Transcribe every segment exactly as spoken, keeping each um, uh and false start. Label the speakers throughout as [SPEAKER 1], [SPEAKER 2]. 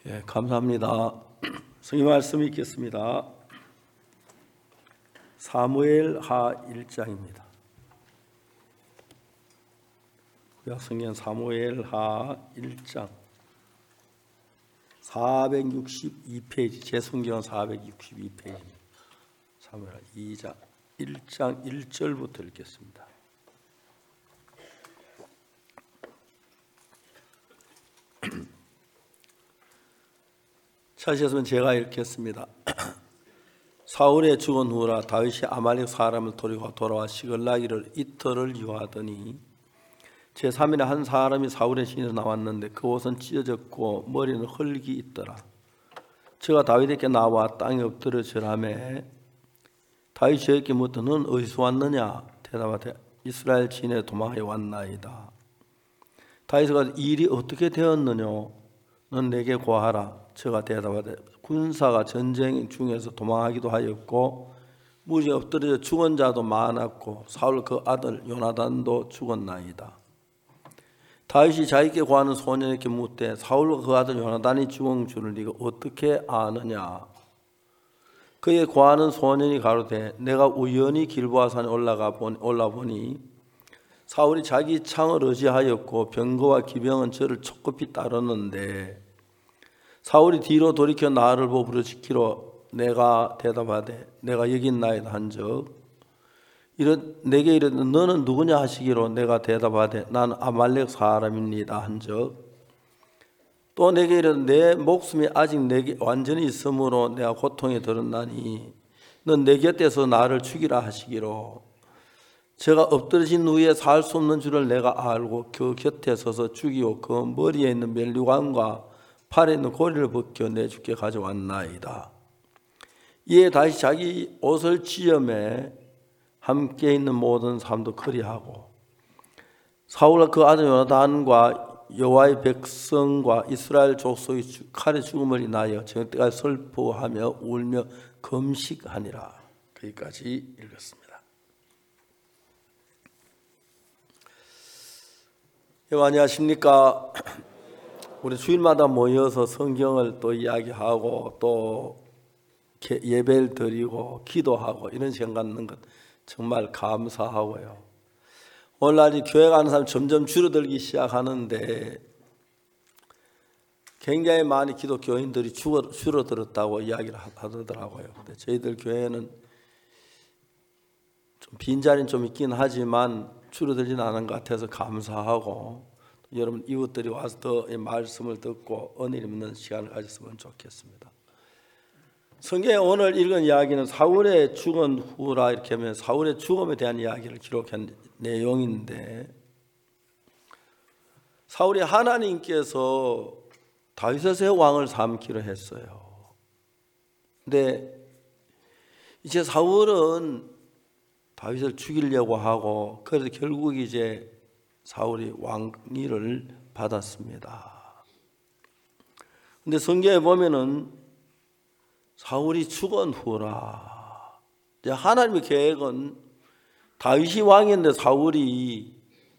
[SPEAKER 1] 예, 감사합니다. 성경 말씀 읽겠습니다. 사무엘하 일 장입니다. 구약성경 사무엘하 일 장 사백육십이 페이지, 제 성경은 사백육십이 페이지입니다. 사무엘하 이 장 일 장 일 절부터 읽겠습니다. 찾으셨으면 제가 읽겠습니다. 사울의 죽은 후라 다윗이 아말렉 사람을 돌이고 돌아와 시글라기를 이틀을 유하더니 제삼 일에 한 사람이 사울의 진에서 나왔는데 그 옷은 찢어졌고 머리는 흙이 있더라. 저가 다윗에게 나와 땅에 엎드려 절하매 다윗이 저에게 묻되 너는 어디서 왔느냐? 대답하되 이스라엘 진에 도망하여 왔나이다. 다윗이 일이 어떻게 되었느냐? 넌 내게 고하라. 저가 대답하되 군사가 전쟁 중에서 도망하기도 하였고 무리에 엎드려 죽은 자도 많았고 사울 그 아들 요나단도 죽었나이다. 다윗이 자기께 고하는 소년에게 묻되 사울과 그 아들 요나단이 죽은 줄을 네가 어떻게 아느냐? 그의 고하는 소년이 가로되 내가 우연히 길보아산에 올라가 보니, 올라보니 사울이 자기 창을 의지하였고 병거와 기병은 저를 촉급히 따르는데 사울이 뒤로 돌이켜 나를 보고 부르짖기로 내가 대답하되 내가 여기 있나이다 한적 이르 내게 이르되 너는 누구냐 하시기로 내가 대답하되 나는 아말렉 사람입니다 한적 또 내게 이르되 내 목숨이 아직 내게 완전히 있으므로 내가 고통에 들었나니 넌 내 곁에서 나를 죽이라 하시기로 제가 엎드러진 후에 살 수 없는 줄을 내가 알고 그 곁에 서서 죽이고 그 머리에 있는 멜류관과 팔에 있는 고리를 벗겨 내 주께 가져왔나이다. 이에 다시 자기 옷을 찢어매 함께 있는 모든 사람도 그리하고 사울과 그 아들 요나단과 여호와의 백성과 이스라엘 족속의 칼의 죽음을 인하여 저녁때까지 슬퍼하며 울며 금식하니라. 거기까지 읽었습니다. 여러분 안녕하십니까? 우리 주일마다 모여서 성경을 또 이야기하고 또 예배를 드리고 기도하고 이런 시간 갖는 것 정말 감사하고요. 오늘날 교회 가는 사람 점점 줄어들기 시작하는데 굉장히 많이 기독교인들이 줄어들었다고 이야기를 하더라고요. 근데 저희들 교회는 좀 빈자리는 좀 있긴 하지만 줄어들지는 않은 것 같아서 감사하고 여러분 이웃들이 와서 더 말씀을 듣고 은혜 있는 시간을 가졌으면 좋겠습니다. 성경에 오늘 읽은 이야기는 사울의 죽은 후라 이렇게 하면 사울의 죽음에 대한 이야기를 기록한 내용인데 사울이 하나님께서 다윗의 왕을 삼기로 했어요. 근데 이제 사울은 다윗을 죽이려고 하고 그래서 결국 이제 사울이 왕위를 받았습니다. 근데 성경에 보면은 사울이 죽은 후라. 이제 하나님의 계획은 다윗이 왕이었는데 사울이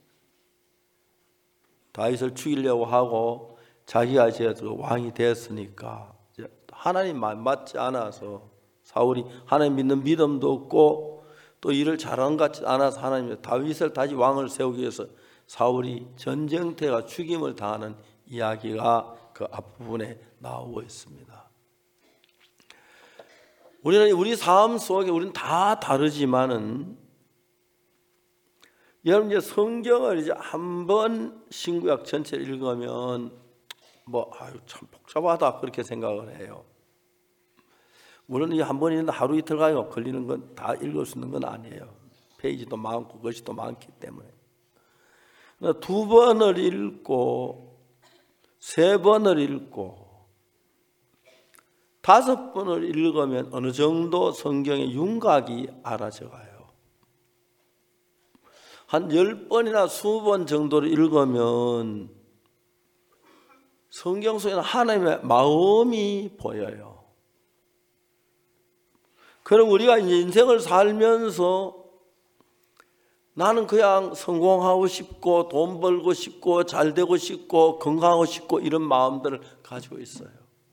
[SPEAKER 1] 다윗을 죽이려고 하고 자기가 이제 왕이 됐으니까 이제 하나님 말 맞지 않아서 사울이 하나님 믿는 믿음도 없고 또 일을 잘한 것 같지 않아서 하나님이 다윗을 다시 왕을 세우기 위해서 사울이 전쟁터가 죽임을 당하는 이야기가 그 앞부분에 나오고 있습니다. 우리는 우리 삶 속에 우리는 다 다르지만은 여러분 이제 성경을 이제 한번 신구약 전체를 읽으면 뭐 아유 참 복잡하다 그렇게 생각을 해요. 물론 이 한 번 읽는 하루 이틀 가요 걸리는 건 다 읽을 수 있는 건 아니에요. 페이지도 많고 글씨도 많기 때문에. 두 번을 읽고 세 번을 읽고 다섯 번을 읽으면 어느 정도 성경의 윤곽이 알아져가요. 한 열 번이나 스무 번 정도를 읽으면 성경 속에는 하나님의 마음이 보여요. 그럼 우리가 이제 인생을 살면서 나는 그냥 성공하고 싶고 돈 벌고 싶고 잘 되고 싶고 건강하고 싶고 이런 마음들을 가지고 있어요.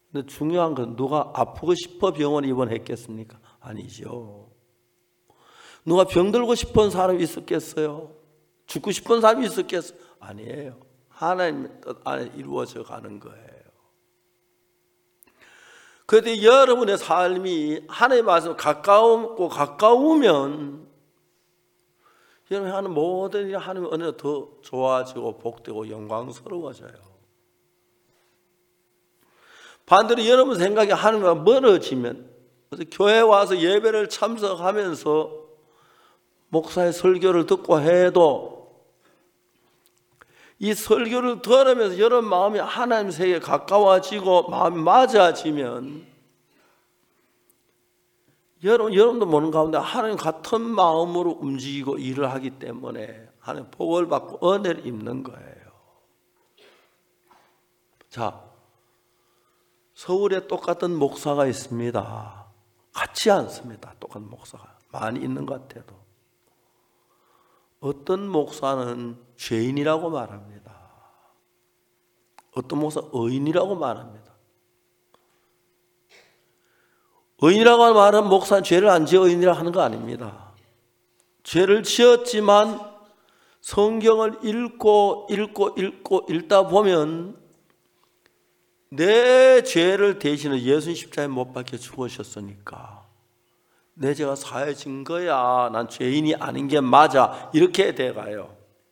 [SPEAKER 1] 근데 중요한 건 누가 아프고 싶어 병원에 입원했겠습니까? 아니죠. 누가 병들고 싶은 사람이 있었겠어요? 죽고 싶은 사람이 있었겠어요? 아니에요. 하나님의 뜻 안에 이루어져 가는 거예요. 그런데 여러분의 삶이 하나님의 말씀 가까우고 가까우면 여러분이 하는 모든 일 하나님의 은혜가 더 좋아지고 복되고 영광스러워져요. 반대로 여러분 생각이 하나님과 멀어지면, 그래서 교회 와서 예배를 참석하면서 목사의 설교를 듣고 해도 이 설교를 들으면서 여러분 마음이 하나님 세계에 가까워지고 마음이 맞아지면 여러분, 여러분도 모르는 가운데 하나님 같은 마음으로 움직이고 일을 하기 때문에 하나님 복을 받고 은혜를 입는 거예요. 자, 서울에 똑같은 목사가 있습니다. 같지 않습니다. 똑같은 목사가 많이 있는 것 같아도 어떤 목사는 죄인이라고 말합니다. 어떤 목사는 의인이라고 말합니다. 의인이라고 말하는 목사는 죄를 안 지어 의인이라고 하는 거 아닙니다. 죄를 지었지만 성경을 읽고 읽고 읽고 읽다 보면 내 죄를 대신해 예수님 십자가에 못 박혀 죽으셨으니까 내 죄가 사해진 거야. 난 죄인이 아닌 게 맞아. 이렇게 돼가요.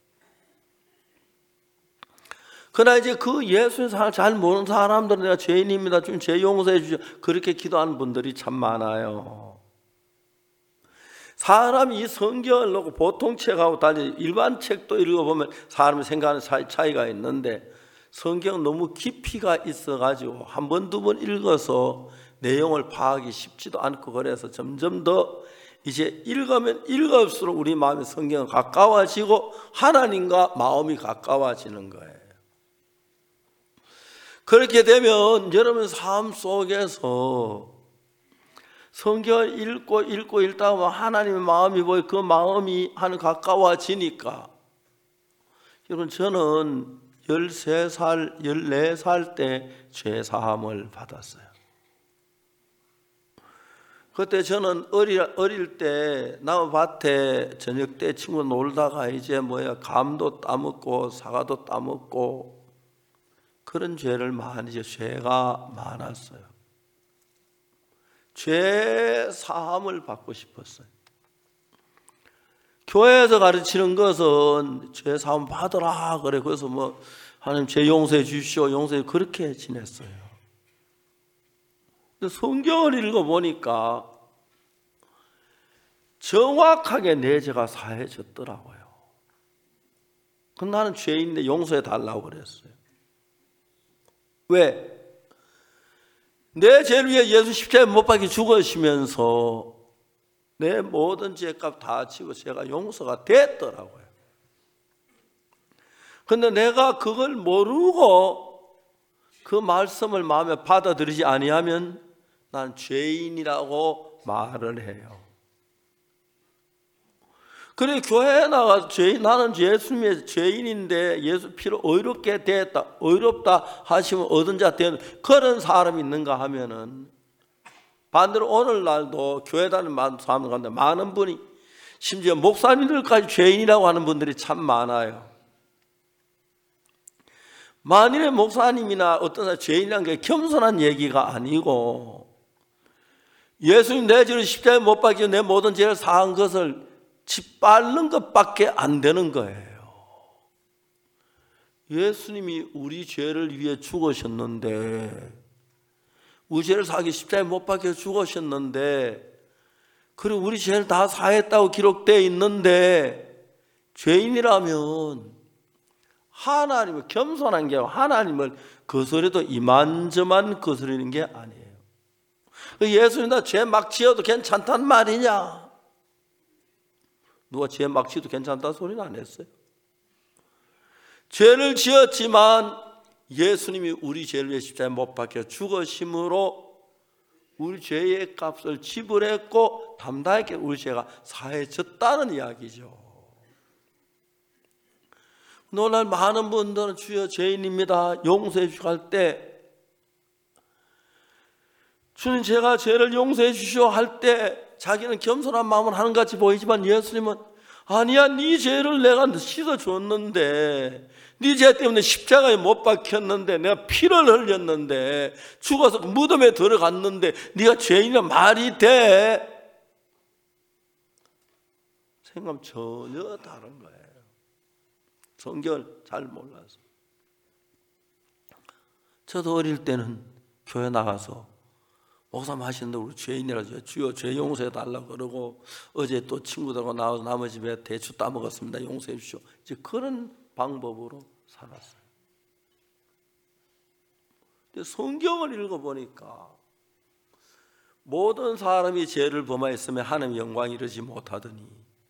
[SPEAKER 1] 그러나 이제 그 예수님 잘 모르는 사람들은 내가 죄인입니다. 좀 죄 용서해 주죠. 그렇게 기도하는 분들이 참 많아요. 사람이 이 성경을 놓고 보통 책하고 달리 일반 책도 읽어보면 사람이 생각하는 차이가 있는데 성경은 너무 깊이가 있어가지고 한 번, 두 번 읽어서 내용을 파악하기 쉽지도 않고 그래서 점점 더 이제 읽으면 읽을수록 우리 마음의 성경은 가까워지고 하나님과 마음이 가까워지는 거예요. 그렇게 되면 여러분 삶 속에서 성경을 읽고 읽고 읽다 보면 하나님의 마음이 보여 그 마음이 하나님 가까워지니까 여러분 저는 열세 살, 열네 살 때 죄사함을 받았어요. 그때 저는 어릴, 어릴 때 나무밭에 저녁 때 친구 놀다가 이제 뭐야 감도 따먹고 사과도 따먹고 그런 죄를 많이 이제 죄가 많았어요. 죄 사함을 받고 싶었어요. 교회에서 가르치는 것은 죄 사함 받으라 그래. 그래서 뭐 하나님 죄 용서해 주십시오. 용서해 그렇게 지냈어요. 근데 성경을 읽어 보니까 정확하게 내 죄가 사해졌더라고요. 그럼 나는 죄인인데 용서해 달라고 그랬어요. 왜? 내 죄를 위해 예수 십자가에 못 박혀 죽으시면서 내 모든 죄값 다 치고 제가 용서가 됐더라고요. 그런데 내가 그걸 모르고 그 말씀을 마음에 받아들이지 아니하면 난 죄인이라고 말을 해요. 그래 교회에 나가서 죄인, 나는 예수님의 죄인인데 예수 피로 의롭게 됐다, 의롭다 하시면 얻은 자 되는 그런 사람이 있는가 하면은 반대로 오늘날도 교회 다니는 사람들 가운데 많은 분이 심지어 목사님들까지 죄인이라고 하는 분들이 참 많아요. 만일에 목사님이나 어떤 사람 죄인이라는 게 겸손한 얘기가 아니고 예수님 내 죄를 십자가에 못 박혀 내 모든 죄를 사한 것을 짓밟는 것밖에 안 되는 거예요. 예수님이 우리 죄를 위해 죽으셨는데 우리 죄를 사기 십자가에 못 박혀 죽으셨는데 그리고 우리 죄를 다 사했다고 기록되어 있는데 죄인이라면 하나님을 겸손한 게 하나님을 거스려도 이만저만 거스리는 게 아니에요. 예수님 나 죄 막 지어도 괜찮단 말이냐? 누가 죄 막 지어도 괜찮다는 소리는 안 했어요. 죄를 지었지만 예수님이 우리 죄를 위해 십자가에 못 박혀 죽으심으로 우리 죄의 값을 지불했고 담당하게 우리 죄가 사해졌다는 이야기죠. 오늘 많은 분들은 주여 죄인입니다 용서해 주시고 할 때 주님 제가 죄를 용서해 주시오 할 때 자기는 겸손한 마음을 하는 것 같이 보이지만 예수님은 아니야, 네 죄를 내가 씻어줬는데, 네 죄 때문에 십자가에 못 박혔는데, 내가 피를 흘렸는데, 죽어서 무덤에 들어갔는데 네가 죄인이라 말이 돼? 생각하면 전혀 다른 거예요. 성경을 잘 몰라서. 저도 어릴 때는 교회 나가서 목사님 하시는데 우리 죄인이라서 주여 죄 용서해 달라고 그러고, 어제 또 친구들하고 나와서 남의 집에 대추 따먹었습니다, 용서해 주시오, 이제 그런 방법으로 살았어요. 근데 성경을 읽어보니까 모든 사람이 죄를 범하였으면 하나님의 영광이 이르지 못하더니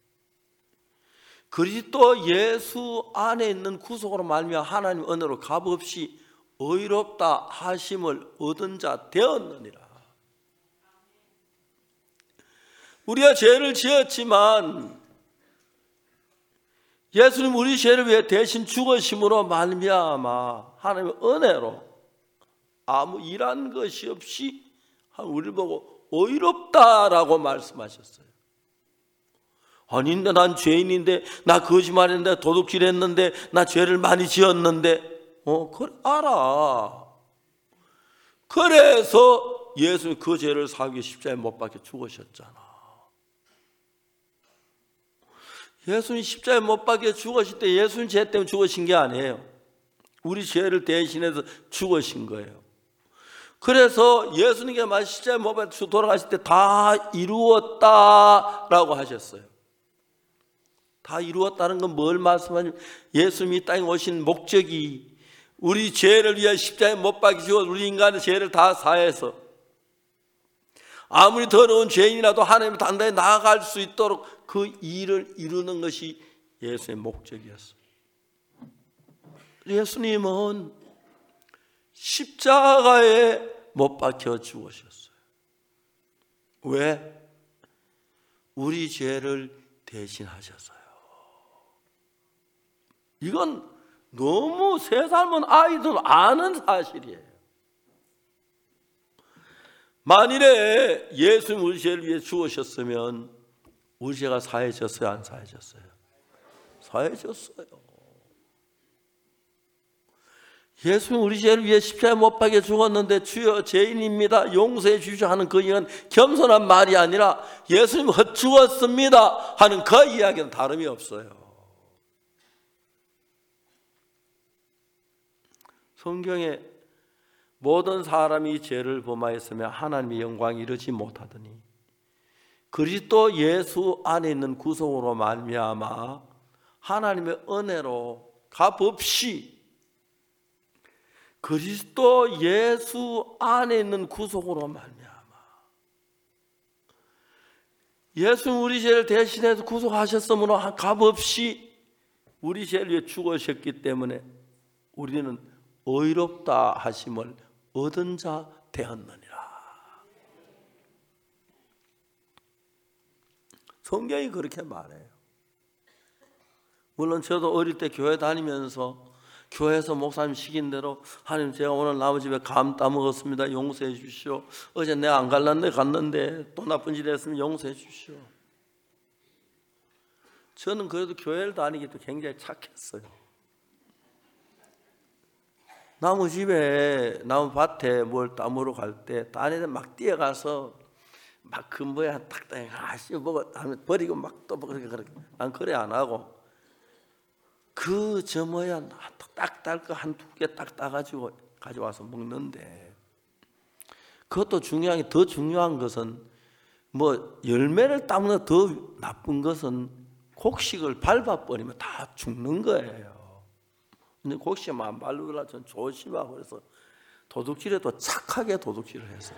[SPEAKER 1] 그리스도 예수 안에 있는 구속으로 말미암아 하나님 은혜로 값없이 의롭다 하심을 얻은 자 되었느니라. 우리가 죄를 지었지만 예수님 우리 죄를 위해 대신 죽으심으로 말미암아 하나님의 은혜로 아무 일한 것이 없이 우리를 보고 의롭다라고 말씀하셨어요. 아닌데 난 죄인인데, 나 거짓말했는데, 도둑질했는데, 나 죄를 많이 지었는데, 어 그래 알아. 그래서 예수님이 그 죄를 사기 십자가에 못 박혀 죽으셨잖아. 예수님 십자가에 못 박혀 죽으실 때 예수님 죄 때문에 죽으신 게 아니에요. 우리 죄를 대신해서 죽으신 거예요. 그래서 예수님께 만 십자가에 못 박혀 돌아가실 때 다 이루었다라고 하셨어요. 다 이루었다는 건 뭘 말씀하냐면 예수님이 이 땅에 오신 목적이 우리 죄를 위해 십자가에 못 박히시고 우리 인간의 죄를 다 사해서 아무리 더러운 죄인이라도 하나님의 단단히 나아갈 수 있도록 그 일을 이루는 것이 예수의 목적이었어요. 예수님은 십자가에 못 박혀 죽으셨어요. 왜? 우리 죄를 대신하셔서요. 이건 너무 세 삶은 아이들 아는 사실이에요. 만일에 예수님 우리 죄를 위해 죽으셨으면 우리 죄가 사해졌어요, 안 사해졌어요? 사해졌어요. 예수님 우리 죄를 위해 십자가에 못 박혀 죽었는데 주여 죄인입니다, 용서해 주시오 하는 그 이야기는 겸손한 말이 아니라 예수님 헛죽었습니다 하는 그 이야기는 다름이 없어요. 성경에 모든 사람이 죄를 범하였으며 하나님의 영광이 이르지 못하더니 그리스도 예수 안에 있는 구속으로 말미암아 하나님의 은혜로 값없이 그리스도 예수 안에 있는 구속으로 말미암아 예수님 우리 죄를 대신해서 구속하셨으므로 값없이 우리 죄를 위해 죽으셨기 때문에 우리는 의롭다 하심을 얻은 자 되었느니라. 성경이 그렇게 말해요. 물론 저도 어릴 때 교회 다니면서 교회에서 목사님 시킨 대로 하나님 제가 오늘 남의 집에 감 따먹었습니다, 용서해 주시오. 어제 내가 안 갈랐는데 갔는데 또 나쁜 짓 했으면 용서해 주시오. 저는 그래도 교회를 다니기도 굉장히 착했어요. 나무 집에 나무 밭에 뭘 따먹으러 갈 때 다니는 막 뛰어가서 막 그 뭐야 딱딱 아씨 먹어 하면 버리고 막 또 그렇게 그렇게 난 그래 안 하고 그 저 뭐야 딱 딸 거 한 두 개 딱 따가지고 가져와서 먹는데 그것도 중요한 게 더 중요한 것은 뭐 열매를 따먹는 더 나쁜 것은 곡식을 밟아버리면 다 죽는 거예요. 근데 곡식만 안 밟으라 전 조심하고 그래서 도둑질해도 착하게 도둑질을 했어요.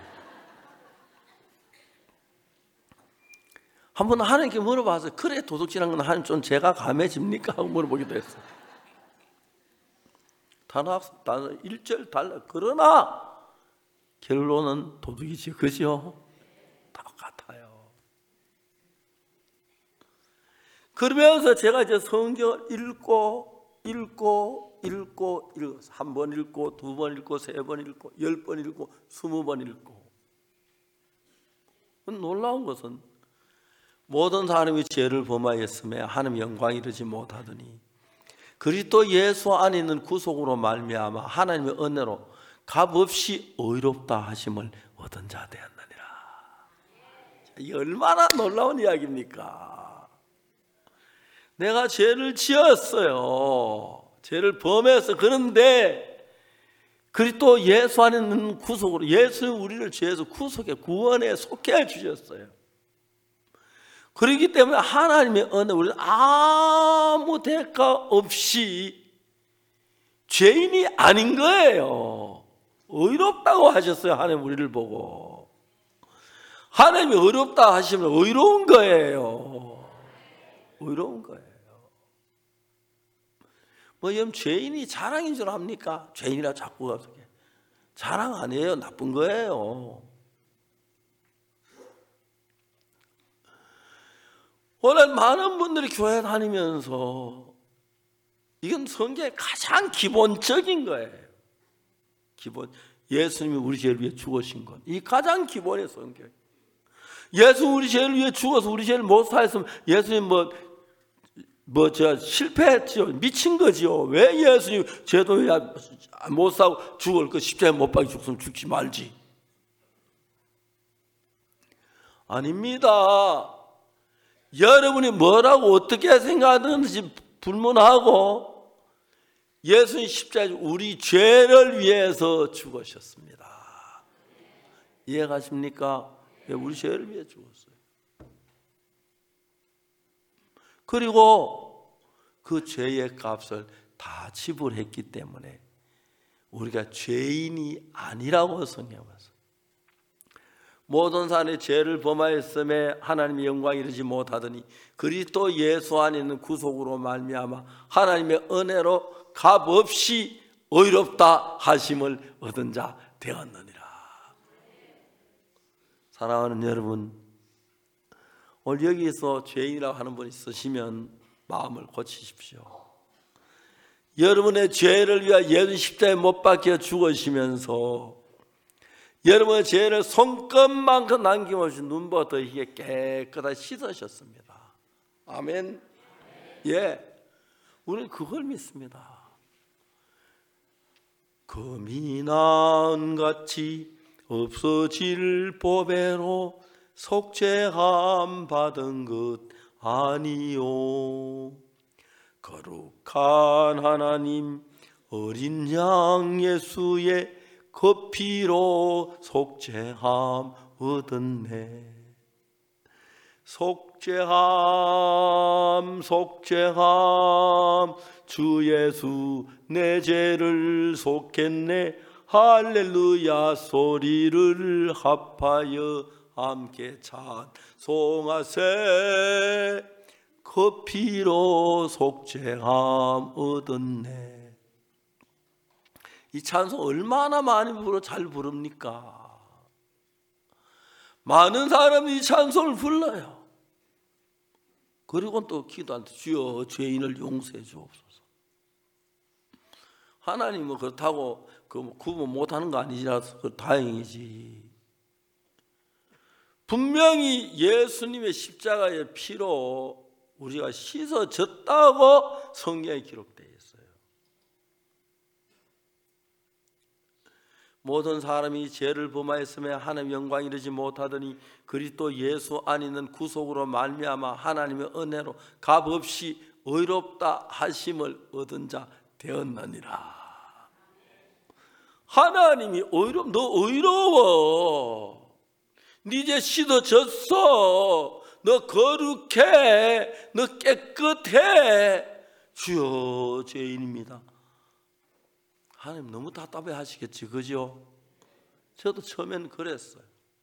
[SPEAKER 1] 한 번 하나님께 물어봐서 그래 도둑질한 건 하나님 좀 제가 감해집니까? 하고 물어보기도 했어요. 단어 단어 일 절 달라. 그러나 결론은 도둑이지, 그죠? 똑같아요. 그러면서 제가 이제 성경을 읽고 읽고 읽고 읽고 한 번 읽고 두 번 읽고 세 번 읽고 열 번 읽고 스무 번 읽고 놀라운 것은 모든 사람이 죄를 범하였음에 하나님 영광 이르지 못하더니 그리스도 예수 안에 있는 구속으로 말미암아 하나님의 은혜로 값없이 의롭다 하심을 얻은 자 되었느니라. 이 얼마나 놀라운 이야기입니까? 내가 죄를 지었어요. 죄를 범해서. 그런데 그리스도 예수 안에 있는 구속으로 예수는 우리를 죄에서 구속해 구원에 속해 해 주셨어요. 그렇기 때문에 하나님의 은혜, 우리는 아무 대가 없이 죄인이 아닌 거예요. 의롭다고 하셨어요. 하나님 우리를 보고. 하나님이 의롭다 하시면 의로운 거예요. 의로운 거예요. 뭐 여러분 죄인이 자랑인 줄 압니까? 죄인이라 자꾸 어떻게 자랑 아니에요. 나쁜 거예요. 오늘 많은 분들이 교회 다니면서 이건 성경의 가장 기본적인 거예요. 기본. 예수님이 우리 죄를 위해 죽으신 것. 이 가장 기본의 성경. 예수 우리 죄를 위해 죽어서 우리 죄를 못 사했으면 예수님 뭐 뭐 저 실패했죠. 미친 거지요. 왜 예수님 죄도 못 사고 죽을 거 십자가에 못 박혀 죽으면 죽지 말지. 아닙니다. 여러분이 뭐라고 어떻게 생각하는지 불문하고 예수님 십자가에 우리 죄를 위해서 죽으셨습니다. 이해가십니까? 우리 죄를 위해 죽었어요. 그리고 그 죄의 값을 다 지불했기 때문에 우리가 죄인이 아니라고 성경에 봤어요. 모든 사람이 죄를 범하였음에 하나님의 영광이 이르지 못하더니 그리스도 예수 안에 있는 구속으로 말미암아 하나님의 은혜로 값없이 의롭다 하심을 얻은 자 되었느니라. 사랑하는 여러분, 오늘 여기서 죄인이라고 하는 분이 있으시면 마음을 고치십시오. 여러분의 죄를 위하여 예수 십자가에 못 박혀 죽으시면서 여러분의 죄를 손끝만큼 남김없이 눈보다 더 희게 깨끗하게 씻으셨습니다. 아멘. 예, 우리는 그걸 믿습니다. 금이 나은같이 없어질 보배로 속죄함 받은 것 아니요. 거룩한 하나님 어린 양 예수의 그 피로 속죄함 얻었네. 속죄함 속죄함 주 예수 내 죄를 속했네. 할렐루야 소리를 합하여 함께 찬송하세. 그 피로 속죄함 얻었네. 이 찬송 얼마나 많이 부르 잘 부릅니까? 많은 사람이 이 찬송을 불러요. 그리고 또 기도한테 주여 죄인을 용서해 주옵소서. 하나님 뭐 그렇다고 그 구분 못하는 거 아니라서 그 다행이지. 분명히 예수님의 십자가의 피로 우리가 씻어졌다고 성경에 기록되어 있어요. 모든 사람이 죄를 범하였음에 하나님의 영광 이르지 못하더니 그리스도 예수 안에 있는 구속으로 말미암아 하나님의 은혜로 값없이 의롭다 하심을 얻은 자 되었느니라. 하나님이 의롭, 너 의로워. 네 죄 씻어졌어. 너 거룩해. 너 깨끗해. 주여 죄인입니다. 하나님 너무 답답해 하시겠지, 그죠? 저도 처음엔 그랬어요.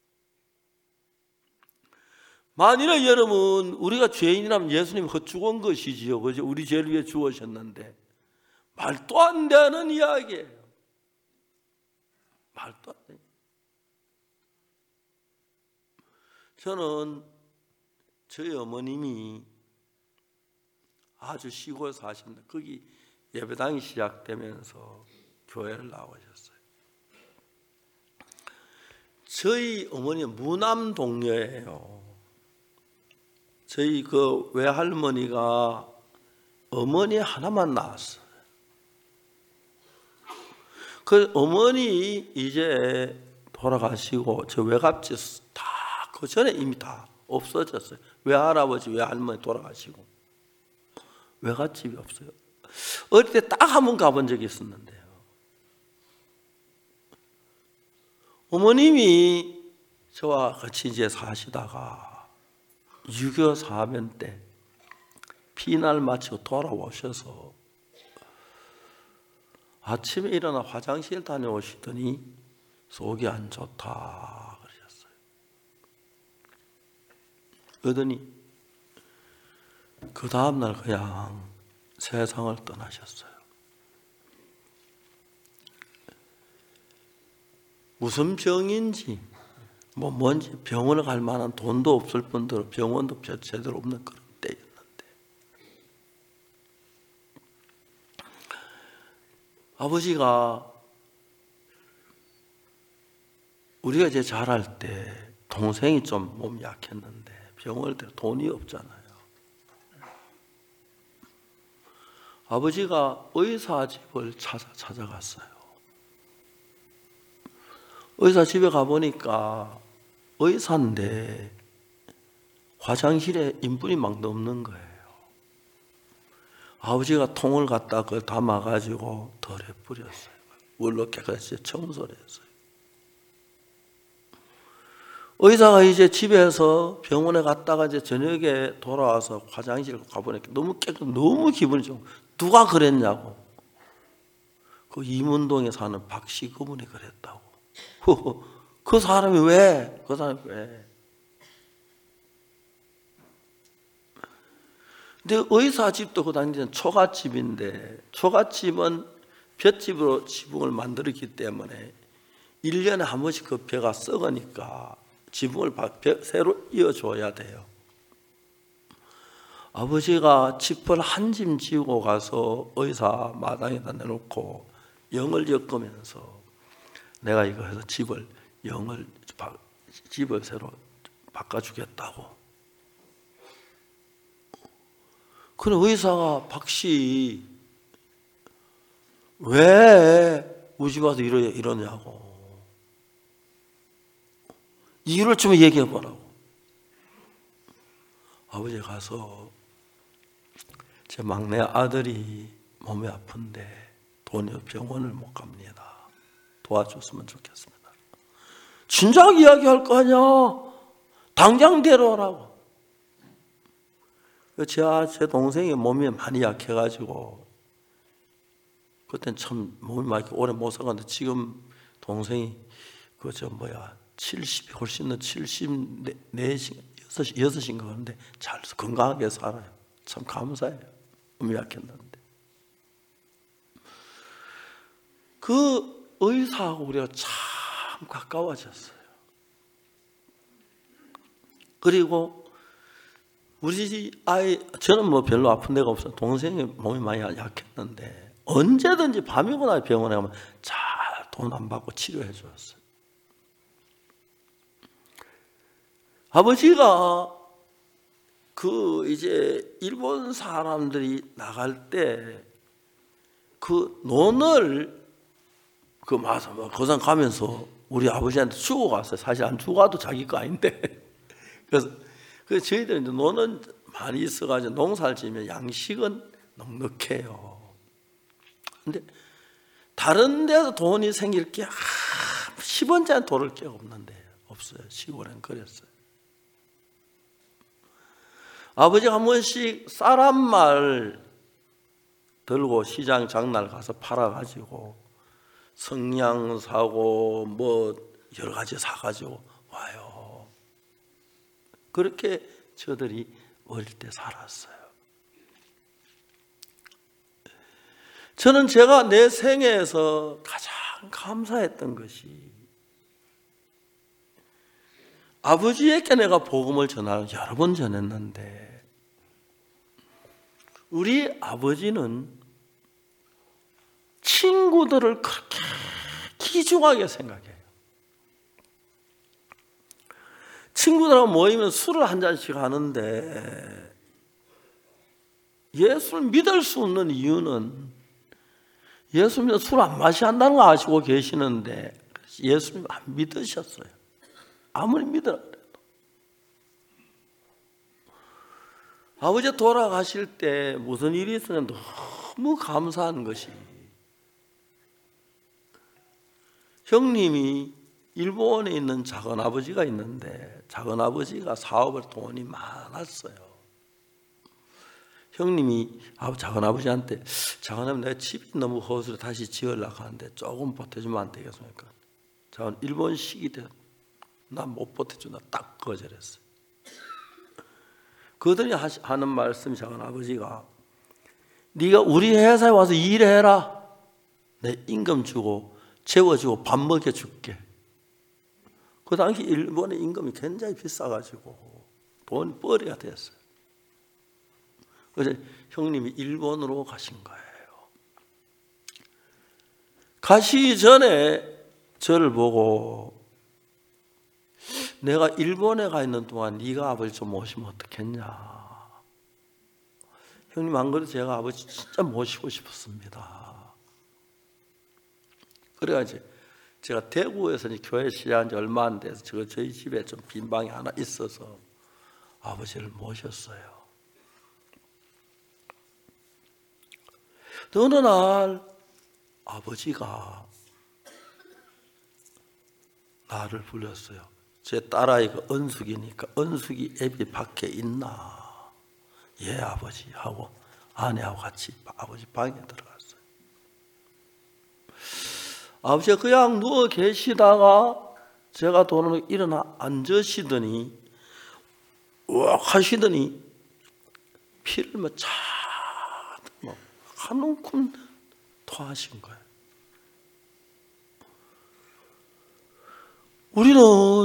[SPEAKER 1] 만일에 여러분 우리가 죄인이라면 예수님이 헛죽은 것이지요, 그죠? 우리 죄를 위해 죽으셨는데 말도 안 되는 이야기예요. 말도 안 돼. 저는 저희 어머님이 아주 시골 사신다. 거기 예배당이 시작되면서 교회를 나오셨어요. 저희 어머니는 무남 동녀예요. 저희 그 외할머니가 어머니 하나만 낳았어요. 그 어머니 이제 돌아가시고 저 외갓집 다 그 전에 이미 다 없어졌어요. 외할아버지 외할머니 돌아가시고 외갓집이 없어요. 어릴 때 딱 한 번 가본 적이 있었는데요. 어머님이 저와 같이 이제 사시다가 육이오 사변 때 피날 마치고 돌아오셔서 아침에 일어나 화장실 다녀오시더니 속이 안 좋다 그러셨어요. 그러더니 그 다음날 그냥 세상을 떠나셨어요. 무슨 병인지 뭐 뭔지 병원을 갈 만한 돈도 없을 뿐더러 병원도 제대로 없는 그런 때였는데 아버지가 우리가 이제 자랄 때 동생이 좀 몸이 약했는데 병원을 때 돈이 없잖아요. 아버지가 의사 집을 찾아, 찾아갔어요. 의사 집에 가보니까 의사인데 화장실에 인분이 막 넘는 거예요. 아버지가 통을 갖다 그걸 담아가지고 덜에 뿌렸어요. 물로 깨끗이 청소를 했어요. 의사가 이제 집에서 병원에 갔다가 이제 저녁에 돌아와서 화장실 가보니까 너무 깨끗, 너무 기분이 좋고 누가 그랬냐고. 그 이문동에 사는 박씨 그분이 그랬다고. 그 사람이 왜? 그 사람이 왜? 근데 의사 집도 그 당시에는 초가집인데 초가집은 볏집으로 지붕을 만들었기 때문에 일 년에 한 번씩 그 벼가 썩으니까 지붕을 새로 이어줘야 돼요. 아버지가 집을 한 짐 지고 가서 의사 마당에다 내놓고 영을 엮으면서 내가 이거 해서 집을 영을 집을 새로 바꿔주겠다고. 그럼 의사가 박씨 왜 우리 집 와서 이러, 이러냐고. 이유를 좀 얘기해 보라고. 아버지 가서 제 막내 아들이 몸이 아픈데 돈이 병원을 못 갑니다. 도와줬으면 좋겠습니다. 진작 이야기할 거 아니야. 당장 데려오라고. 제, 제 동생이 몸이 많이 약해가지고 그땐 참 몸이 많이 오래 못 살았는데 지금 동생이 그 저 뭐야 칠십이 훨씬 더 칠십사, 여섯인가 그런데 잘 건강하게 살아요. 참 감사해요. 몸이 약했는데. 그 의사하고 우리가 참 가까워졌어요. 그리고 우리 아이, 저는 뭐 별로 아픈 데가 없어요. 동생이 몸이 많이 약했는데 언제든지 밤이거나 병원에 가면 잘 돈 안 받고 치료해 줬어요. 아버지가 그 이제 일본 사람들이 나갈 때 그 논을 그 마서 뭐 거상 가면서 우리 아버지한테 주고 갔어요. 사실 안 주고 가도 자기 거 아닌데. 그래서 그 저희들 이제 논은 많이 있어가지고 농사를 지으면 양식은 넉넉해요. 근데 다른 데서 돈이 생길 게 십 원짜리 돌을 게 없는데 없어요. 시골엔 그랬어요. 아버지가 한 번씩 쌀 한 말 들고 시장 장날 가서 팔아가지고 성냥 사고 뭐 여러 가지 사가지고 와요. 그렇게 저들이 어릴 때 살았어요. 저는 제가 내 생애에서 가장 감사했던 것이 아버지에게 내가 복음을 전하는 여러 번 전했는데 우리 아버지는 친구들을 그렇게 귀중하게 생각해요. 친구들하고 모이면 술을 한 잔씩 하는데 예수를 믿을 수 없는 이유는 예수 믿어 술 안 마신다는 거 아시고 계시는데 예수님 안 믿으셨어요. 아무리 믿으라 그래도. 아버지 돌아가실 때 무슨 일이 있었는데 너무 감사한 것이 형님이 일본에 있는 작은아버지가 있는데 작은아버지가 사업을 돈이 많았어요. 형님이 작은아버지한테 작은아버지 내가 집이 너무 허술해 다시 지으려고 하는데 조금 보태주면 안 되겠습니까? 작은 일본식이 돼. 난 못 보태준다. 딱 거절했어요. 그들이 하는 말씀이 작은아버지가 네가 우리 회사에 와서 일해라. 내 임금 주고 재워주고 밥 먹여줄게. 그 당시 일본의 임금이 굉장히 비싸가지고 돈 벌이가 됐어요. 그래서 형님이 일본으로 가신 거예요. 가시기 전에 저를 보고 내가 일본에 가 있는 동안 네가 아버지 좀 모시면 어떻겠냐. 형님 안 그래도 제가 아버지 진짜 모시고 싶었습니다. 그래가지고 제가 대구에서 교회 시작한 지 얼마 안 돼서 저 저희 집에 좀 빈 방이 하나 있어서 아버지를 모셨어요. 어느 날 아버지가 나를 불렀어요. 제 딸아이가 은숙이니까 은숙이 애비 밖에 있나? 예 아버지 하고 아내하고 같이 아버지 방에 들어갔어요. 아버지가 그냥 누워 계시다가 제가 돈을 일어나 앉으시더니 우악 하시더니 피를 뭐 차 한 움큼 토하신 거예요. 우리는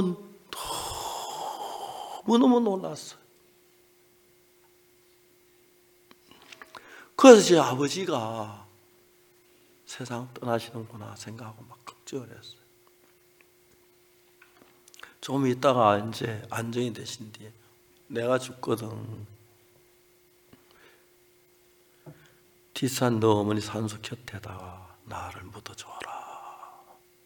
[SPEAKER 1] 너무너무 놀랐어요. 그래서 제 아버지가 세상 떠나시는구나 생각하고 막 걱정을 했어요. 조금 있다가 이제 안정이 되신 뒤에 내가 죽거든. 뒷산 너 어머니 산소 곁에다가 나를 묻어줘라.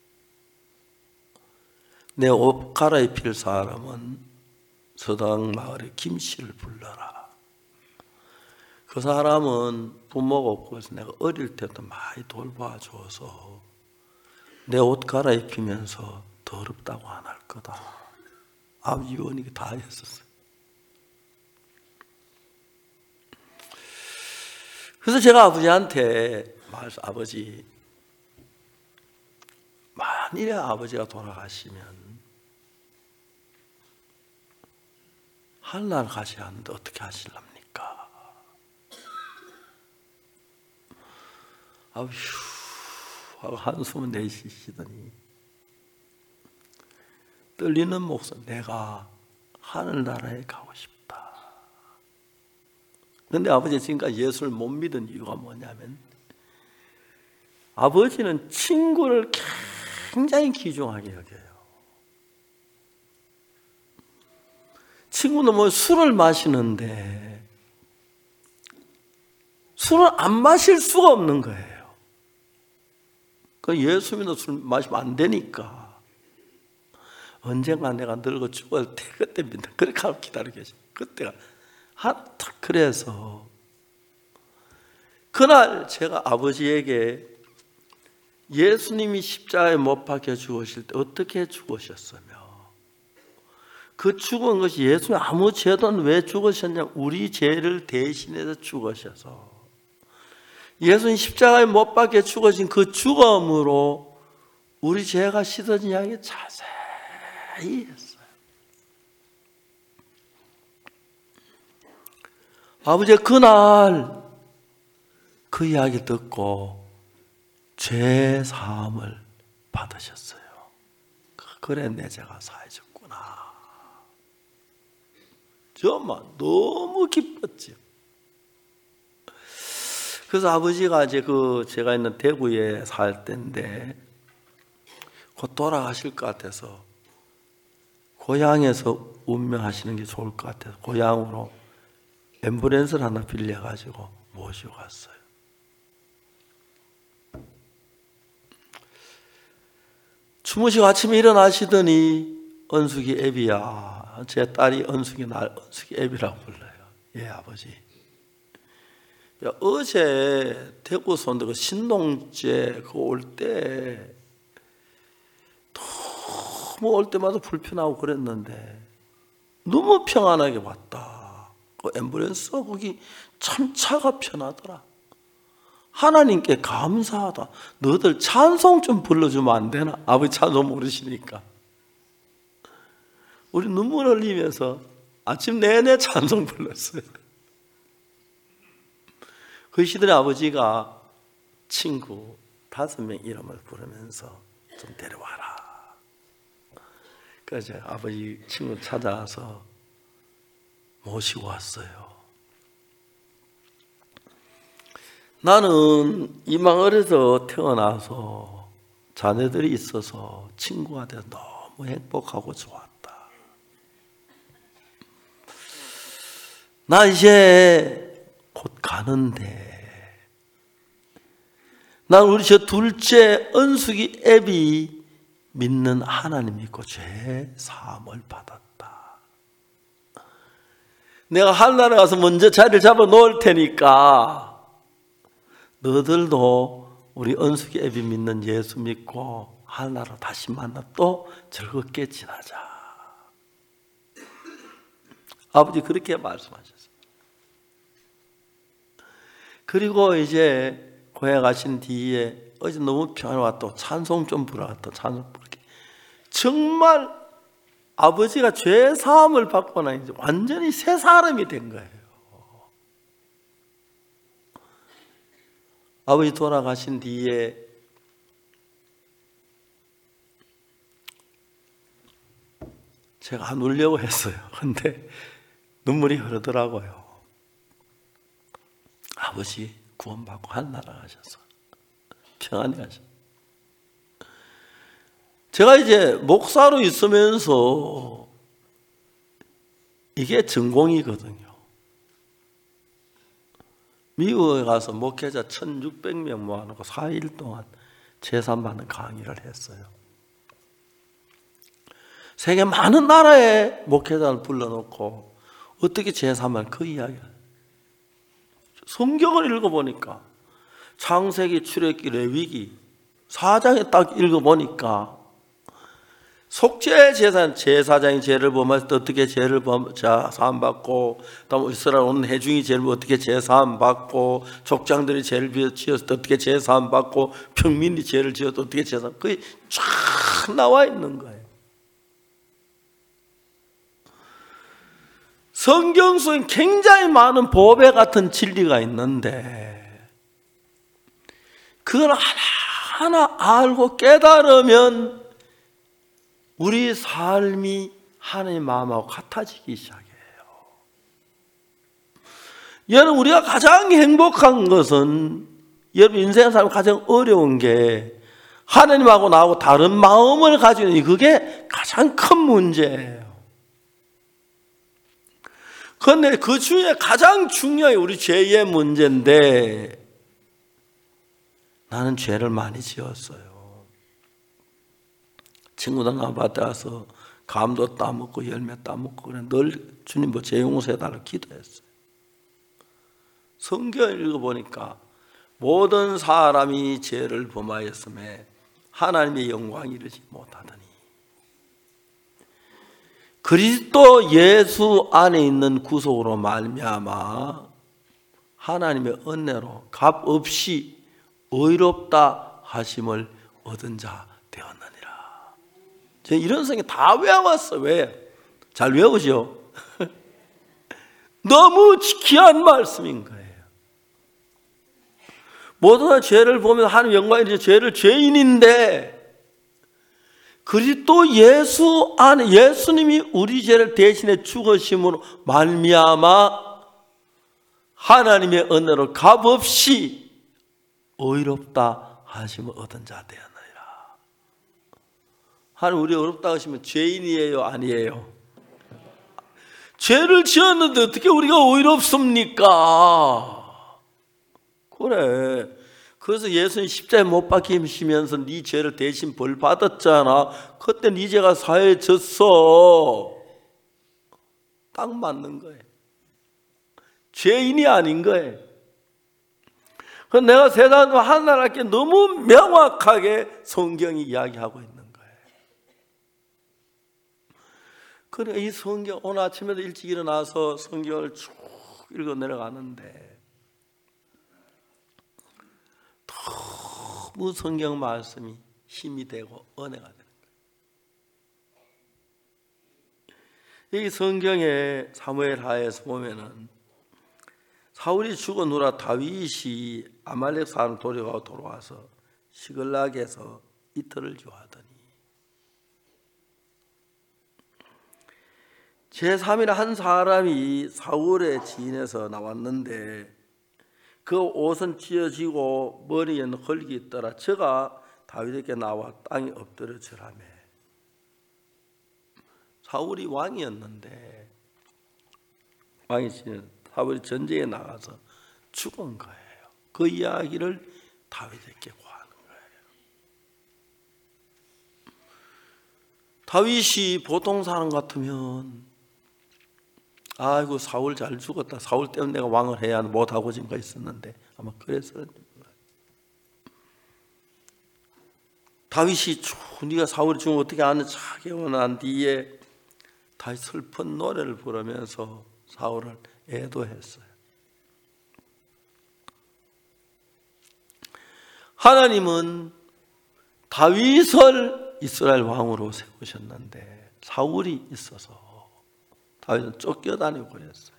[SPEAKER 1] 내 옷 갈아입힐 사람은 서당 마을의 김씨를 불러라. 그 사람은 부모가 없고 해서 내가 어릴 때부터 많이 돌봐줘서 내 옷 갈아입히면서 더럽다고 안 할 거다. 아버지 유언이 다 했었어요. 그래서 제가 아버지한테 말씀, 아버지 만일에 아버지가 돌아가시면 하늘나라 가셔야 하는데 어떻게 하실랍니까? 아휴 하고 한숨을 내쉬시더니 떨리는 목소리 내가 하늘나라에 가고 싶다. 그런데 아버지 지금까지 예수를 못 믿은 이유가 뭐냐면 아버지는 친구를 굉장히 귀중하게 여겨요. 친구는 뭐 술을 마시는데 술을 안 마실 수가 없는 거예요. 그 예수 믿어 술 마시면 안 되니까 언젠가 내가 늙어 죽을 때 그때 믿는다. 그렇게 하고 기다리고 계셔. 그때가 탁 그래서 그날 제가 아버지에게 예수님이 십자가에 못 박혀 죽으실 때 어떻게 죽으셨으며 그 죽은 것이 예수님 아무 죄도 왜 죽으셨냐? 우리 죄를 대신해서 죽으셔서 예수님 십자가에 못 박혀 죽으신 그 죽음으로 우리 죄가 씻어진 이야기 자세히 했어요. 아버지가 그날 그 이야기 듣고 죄 사함을 받으셨어요. 그래 내 죄가 사해졌구나. 정말 너무 기뻤죠. 그래서 아버지가 이제 그 제가 있는 대구에 살 때인데 곧 돌아가실 것 같아서 고향에서 운명하시는 게 좋을 것 같아서 고향으로 앰뷸런스를 하나 빌려가지고 모시고 갔어요. 주무시고 아침에 일어나시더니 은숙이 애비야. 제 딸이 은숙이 날 은숙이 애비라고 불러요. 예, 아버지. 야, 어제 대구에서 온 그 신동제 그거 올 때 너무 올 때마다 불편하고 그랬는데 너무 평안하게 왔다. 그 앰뷸런스 거기 참 차가 편하더라. 하나님께 감사하다. 너희들 찬송 좀 불러주면 안 되나? 아버지 찬송 모르시니까. 우리 눈물 흘리면서 아침 내내 찬송 불렀어요. 그 시절에 아버지가 친구 다섯 명 이름을 부르면서 좀 데려와라. 그래서 아버지 친구 찾아와서 모시고 왔어요. 나는 이방 어려서 태어나서 자녀들이 있어서 친구가 돼서 너무 행복하고 좋았다. 나 이제 곧 가는데 난 우리 저 둘째 은숙이 애비 믿는 하나님 믿고 죄 사함을 받았다. 내가 하늘나라 가서 먼저 자리를 잡아 놓을 테니까 너들도 우리 은숙이 애비 믿는 예수 믿고 하늘나라 다시 만나 또 즐겁게 지나자. 아버지 그렇게 말씀하셨어요. 그리고 이제 고향 가신 뒤에 어제 너무 평안해 왔다. 찬송 좀 부르겠다. 찬송 부르게. 정말 아버지가 죄 사함을 받고 나 이제 완전히 새 사람이 된 거예요. 아버지 돌아가신 뒤에 제가 안 울려고 했어요. 근데 눈물이 흐르더라고요. 아버지 구원받고 하늘나라 가셔서 평안히 가셔. 제가 이제 목사로 있으면서 이게 전공이거든요. 미국에 가서 목회자 천육백 명 모아놓고 사 일 동안 제삼받는 강의를 했어요. 세계 많은 나라의 목회자를 불러놓고 어떻게 제삼을 그 이야기를 성경을 읽어보니까 창세기, 출애굽기, 레위기 사 장에 딱 읽어보니까 속죄 제사, 제사장이 죄를 범할 때 어떻게 죄를 범, 자, 사함받고, 다음 이스라엘 온 회중이 죄를 어떻게 제사함받고, 족장들이 죄를 지었을 때 어떻게 제사함받고, 평민이 죄를 지었을 때 어떻게 제사함받고, 그게 쫙 나와 있는 거예요. 성경 속에 굉장히 많은 보배 같은 진리가 있는데, 그걸 하나하나 알고 깨달으면 우리 삶이 하나님 마음하고 같아지기 시작해요. 여러분, 우리가 가장 행복한 것은, 여러분 인생 삶 가장 어려운 게 하나님하고 나하고 다른 마음을 가지고 있는 그게 가장 큰 문제예요. 그런데 그 중에 가장 중요한 우리 죄의 문제인데, 나는 죄를 많이 지었어요. 친구들 아파트 가서 감도 따먹고 열매 따먹고 그냥 늘 주님 뭐 죄 용서해달라고 기도했어요. 성경을 읽어보니까 모든 사람이 죄를 범하였음에 하나님의 영광이 이르지 못하더니 그리스도 예수 안에 있는 구속으로 말미암아 하나님의 은혜로 값없이 의롭다 하심을 얻은 자 되었느니라. 제가 이런 성경 다 외워왔어. 왜? 잘 외우죠? 너무 귀한 말씀인 거예요. 모든 죄를 보면 하나님 영광이 죄를 죄인인데 그리스도 예수 안에 예수님이 우리 죄를 대신해 죽으심으로 말미암아 하나님의 은혜로 값없이 의롭다 하심을 얻은 자 되었느니라. 하나님 우리 어렵다 하시면 죄인이에요, 아니에요? 죄를 지었는데 어떻게 우리가 의롭습니까? 그래. 그래서 예수님 십자가에 못 박히시면서 네 죄를 대신 벌 받았잖아. 그때 네 죄가 사해졌어. 딱 맞는 거예요. 죄인이 아닌 거예요. 그래서 내가 세상과 하나님께 너무 명확하게 성경이 이야기하고 있는 거예요. 그러니까 이 성경, 오늘 아침에도 일찍 일어나서 성경을 쭉 읽어 내려가는데 너무 성경 말씀이 힘이 되고 은혜가 되는 거예요. 이 성경의 사무엘하에서 보면은 사울이 죽은 후라 다윗이 아말렉 사람 돌아가고 돌아와서 시글락에서 이틀을 유하더니 제삼 일 한 사람이 사울의 지인에서 나왔는데 그 옷은 찢어지고 머리에는 흙이 있더라. 저가 다윗에게 나와 땅에 엎드려 절하매. 사울이 왕이었는데 왕이 사울이 전쟁에 나가서 죽은 거예요. 그 이야기를 다윗에게 구하는 거예요. 다윗이 보통 사람 같으면 아이고 사울 잘 죽었다. 사울 때문에 내가 왕을 해야 못하고 지금까지 있었는데 아마 그래서 다윗이 네가 사울이 죽으면 어떻게 하는 자기 원한 뒤에 다윗 슬픈 노래를 부르면서 사울을 애도했어요. 하나님은 다윗을 이스라엘 왕으로 세우셨는데 사울이 있어서 다윗은 쫓겨다니고 그랬어요.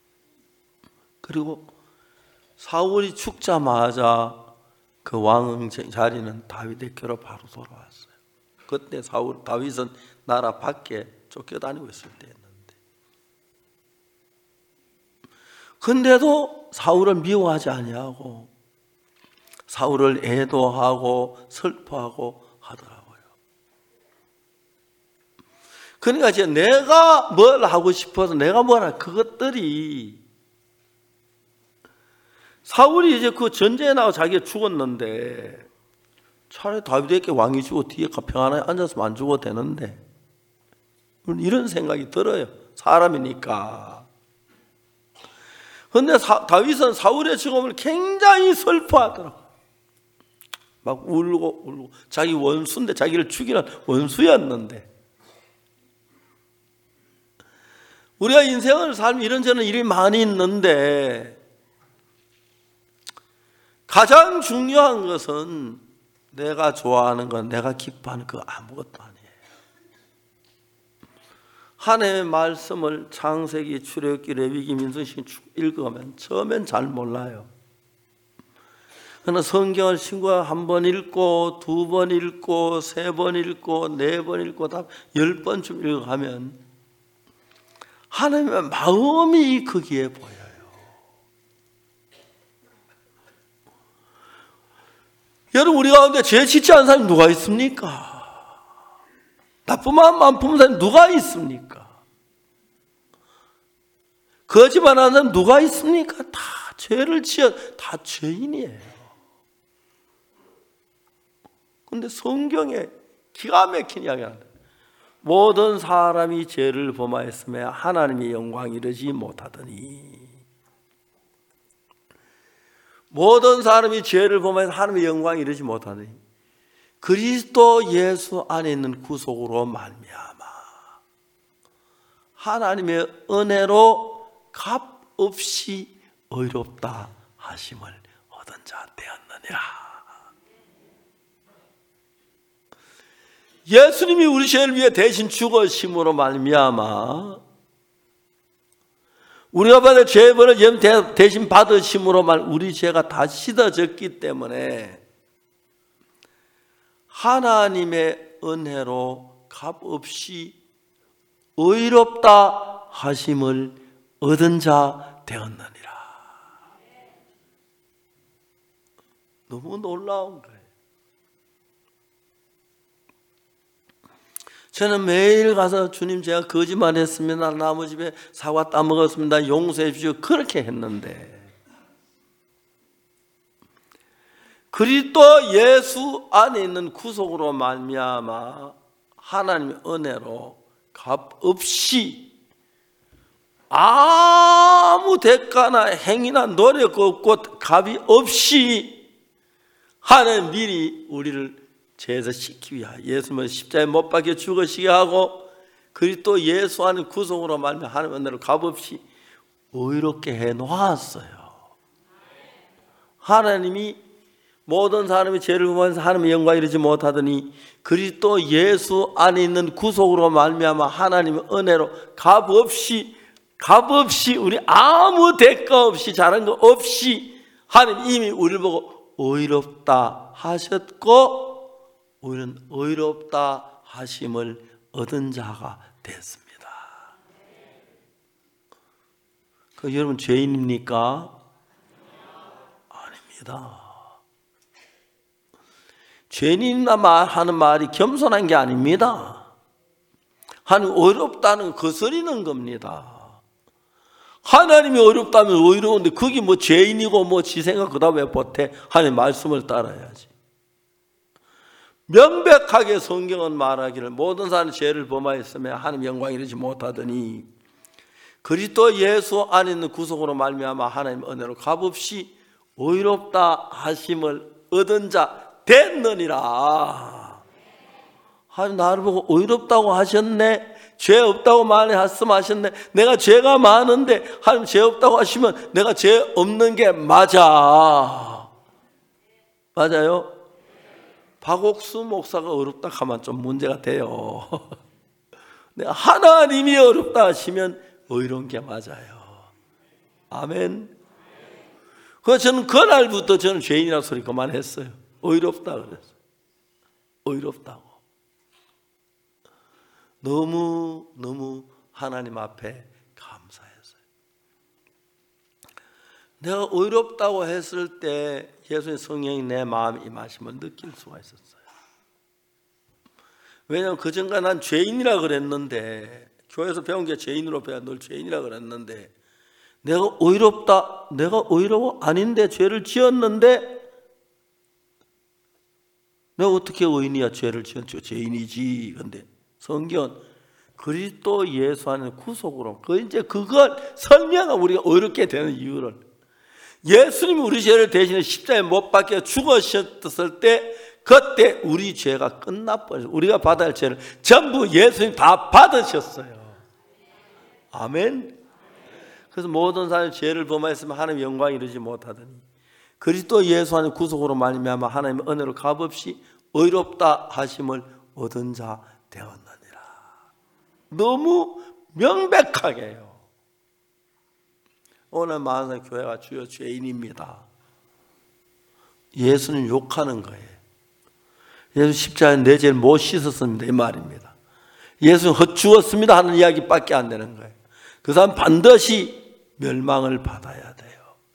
[SPEAKER 1] 그리고 사울이 죽자마자 그 왕 자리는 다윗에게로 바로 돌아왔어요. 그때 사울 다윗은 나라 밖에 쫓겨다니고 있을 때였는데, 근데도 사울을 미워하지 아니하고 사울을 애도하고 슬퍼하고 하더라고요. 그러니까 이제 내가 뭘 하고 싶어서 내가 뭘 할 그것들이 사울이 이제 그 전쟁에 나가 자기가 죽었는데 차라리 다윗에게 왕이 주고 뒤에 평안하게 앉았으면 안 죽어도 되는데 이런 생각이 들어요. 사람이니까. 그런데 다윗은 사울의 죽음을 굉장히 슬퍼하더라고요. 막 울고 울고 자기 원수인데 자기를 죽이는 원수였는데 우리가 인생을 살면 이런저런 일이 많이 있는데 가장 중요한 것은 내가 좋아하는 건 내가 기뻐하는 그 아무것도 아니에요. 하나님의 말씀을 창세기, 출애굽기, 레위기, 민수기 읽으면 처음엔 잘 몰라요. 그러나 성경을 친구가 한 번 읽고 두 번 읽고 세 번 읽고 네 번 읽고 다 열 번쯤 읽어가면 하나님의 마음이 거기에 보여요. 여러분, 우리 가운데 죄 짓지 않은 사람이 누가 있습니까? 나쁜 마음만 품은 사람이 누가 있습니까? 거짓말 하는 사람이 누가 있습니까? 다 죄를 지어 다 죄인이에요. 그런데 성경에 기가 막힌 이야기가 나요. 모든 사람이 죄를 범하였으며 하나님의 영광 이르지 못하더니, 모든 사람이 죄를 범하여서 하나님의 영광 이르지 못하더니 그리스도 예수 안에 있는 구속으로 말미암아 하나님의 은혜로 값없이 의롭다 하심을 얻은 자 되었느니라. 예수님이 우리 죄를 위해 대신 죽으심으로 말미암아 우리가 받을 죄벌을 대신 받으심으로 말 우리 죄가 다 씻어졌기 때문에 하나님의 은혜로 값없이 의롭다 하심을 얻은 자 되었느니라. 너무 놀라운 거예요. 저는 매일 가서 주님 제가 거짓말했습니다. 나무 집에 사과 따먹었습니다. 용서해 주시오. 그렇게 했는데 그리스도 예수 안에 있는 구속으로 말미암아 하나님의 은혜로 값없이 아무 대가나 행위나 노력 없고 값이 없이 하나님 미리 우리를 제사시키기 위하여 예수님을 십자가에 못 박혀 죽으시게 하고 그리스도 예수 안에 구속으로 말미암아 하나님의 은혜로 값없이 의롭게 해놓았어요. 하나님이 모든 사람이 죄를 범하면서 하나님의 영광에 이르지 못하더니 그리스도 예수 안에 있는 구속으로 말미암아 하나님의 은혜로 값없이 값없이 우리 아무 대가 없이 잘한 거 없이 하나님 이미 우리를 보고 의롭다 하셨고 우리는 의롭다 하심을 얻은 자가 됐습니다. 그 여러분 죄인입니까? 아닙니다. 죄인이나 하는 말이 겸손한 게 아닙니다. 하나님 어렵다는 거스리는 겁니다. 하나님이 어렵다면 어려운데 그게 뭐 죄인이고 뭐 지 생각 그다 왜 못해? 하나님 말씀을 따라야지. 명백하게 성경은 말하기를 모든 사람이 죄를 범하였으며 하나님 영광에 이르지 못하더니 그리스도 예수 안에 있는 구속으로 말미암아 하나님 은혜로 값없이 의롭다 하심을 얻은 자 됐느니라. 하나님 나를 보고 의롭다고 하셨네. 죄 없다고 말씀하셨네. 내가 죄가 많은데 하나님 죄 없다고 하시면 내가 죄 없는 게 맞아. 맞아요? 박옥수 목사가 어렵다 하면 좀 문제가 돼요. 하나님이 어렵다 하시면 의로운 게 맞아요. 아멘. 그래서 저는 그날부터 저는 죄인이라는 소리 그만했어요. 의롭다 그랬어요. 의롭다고. 너무 너무 하나님 앞에 감사했어요. 내가 의롭다고 했을 때 예수의 성령이 내 마음에 임하심을 느낄 수가 있었어요. 왜냐하면 그전까 난 죄인이라 그랬는데 교회에서 배운 게 죄인으로 배워 늘 죄인이라 그랬는데 내가 의롭다, 내가 의로워 아닌데 죄를 지었는데 내가 어떻게 의인이야? 죄를 지었죠. 죄인이지. 근데 성경은 그리스도 예수 안에 구속으로 그 이제 그걸 설명하고 우리가 어렵게 되는 이유를 예수님이 우리 죄를 대신해 십자가에 못 박혀 죽으셨을 때 그때 우리 죄가 끝나버렸어요. 우리가 받아야 할 죄를 전부 예수님 다 받으셨어요. 아멘. 그래서 모든 사람이 죄를 범하였으면 하나님의 영광에 이르지 못하더니 그리스도 예수 안에 구속으로 말미암아 하나님의 은혜로 값없이 의롭다 하심을 얻은 자 되었느니라. 너무 명백하게요. 오늘 만사 교회가 주여 죄인입니다. 예수는 욕하는 거예요. 예수 십자가에 내 죄를 못 씻었습니다 이 말입니다. 예수는 헛죽었습니다 하는 이야기밖에 안 되는 거예요. 그 사람 반드시 멸망을 받아야 돼요.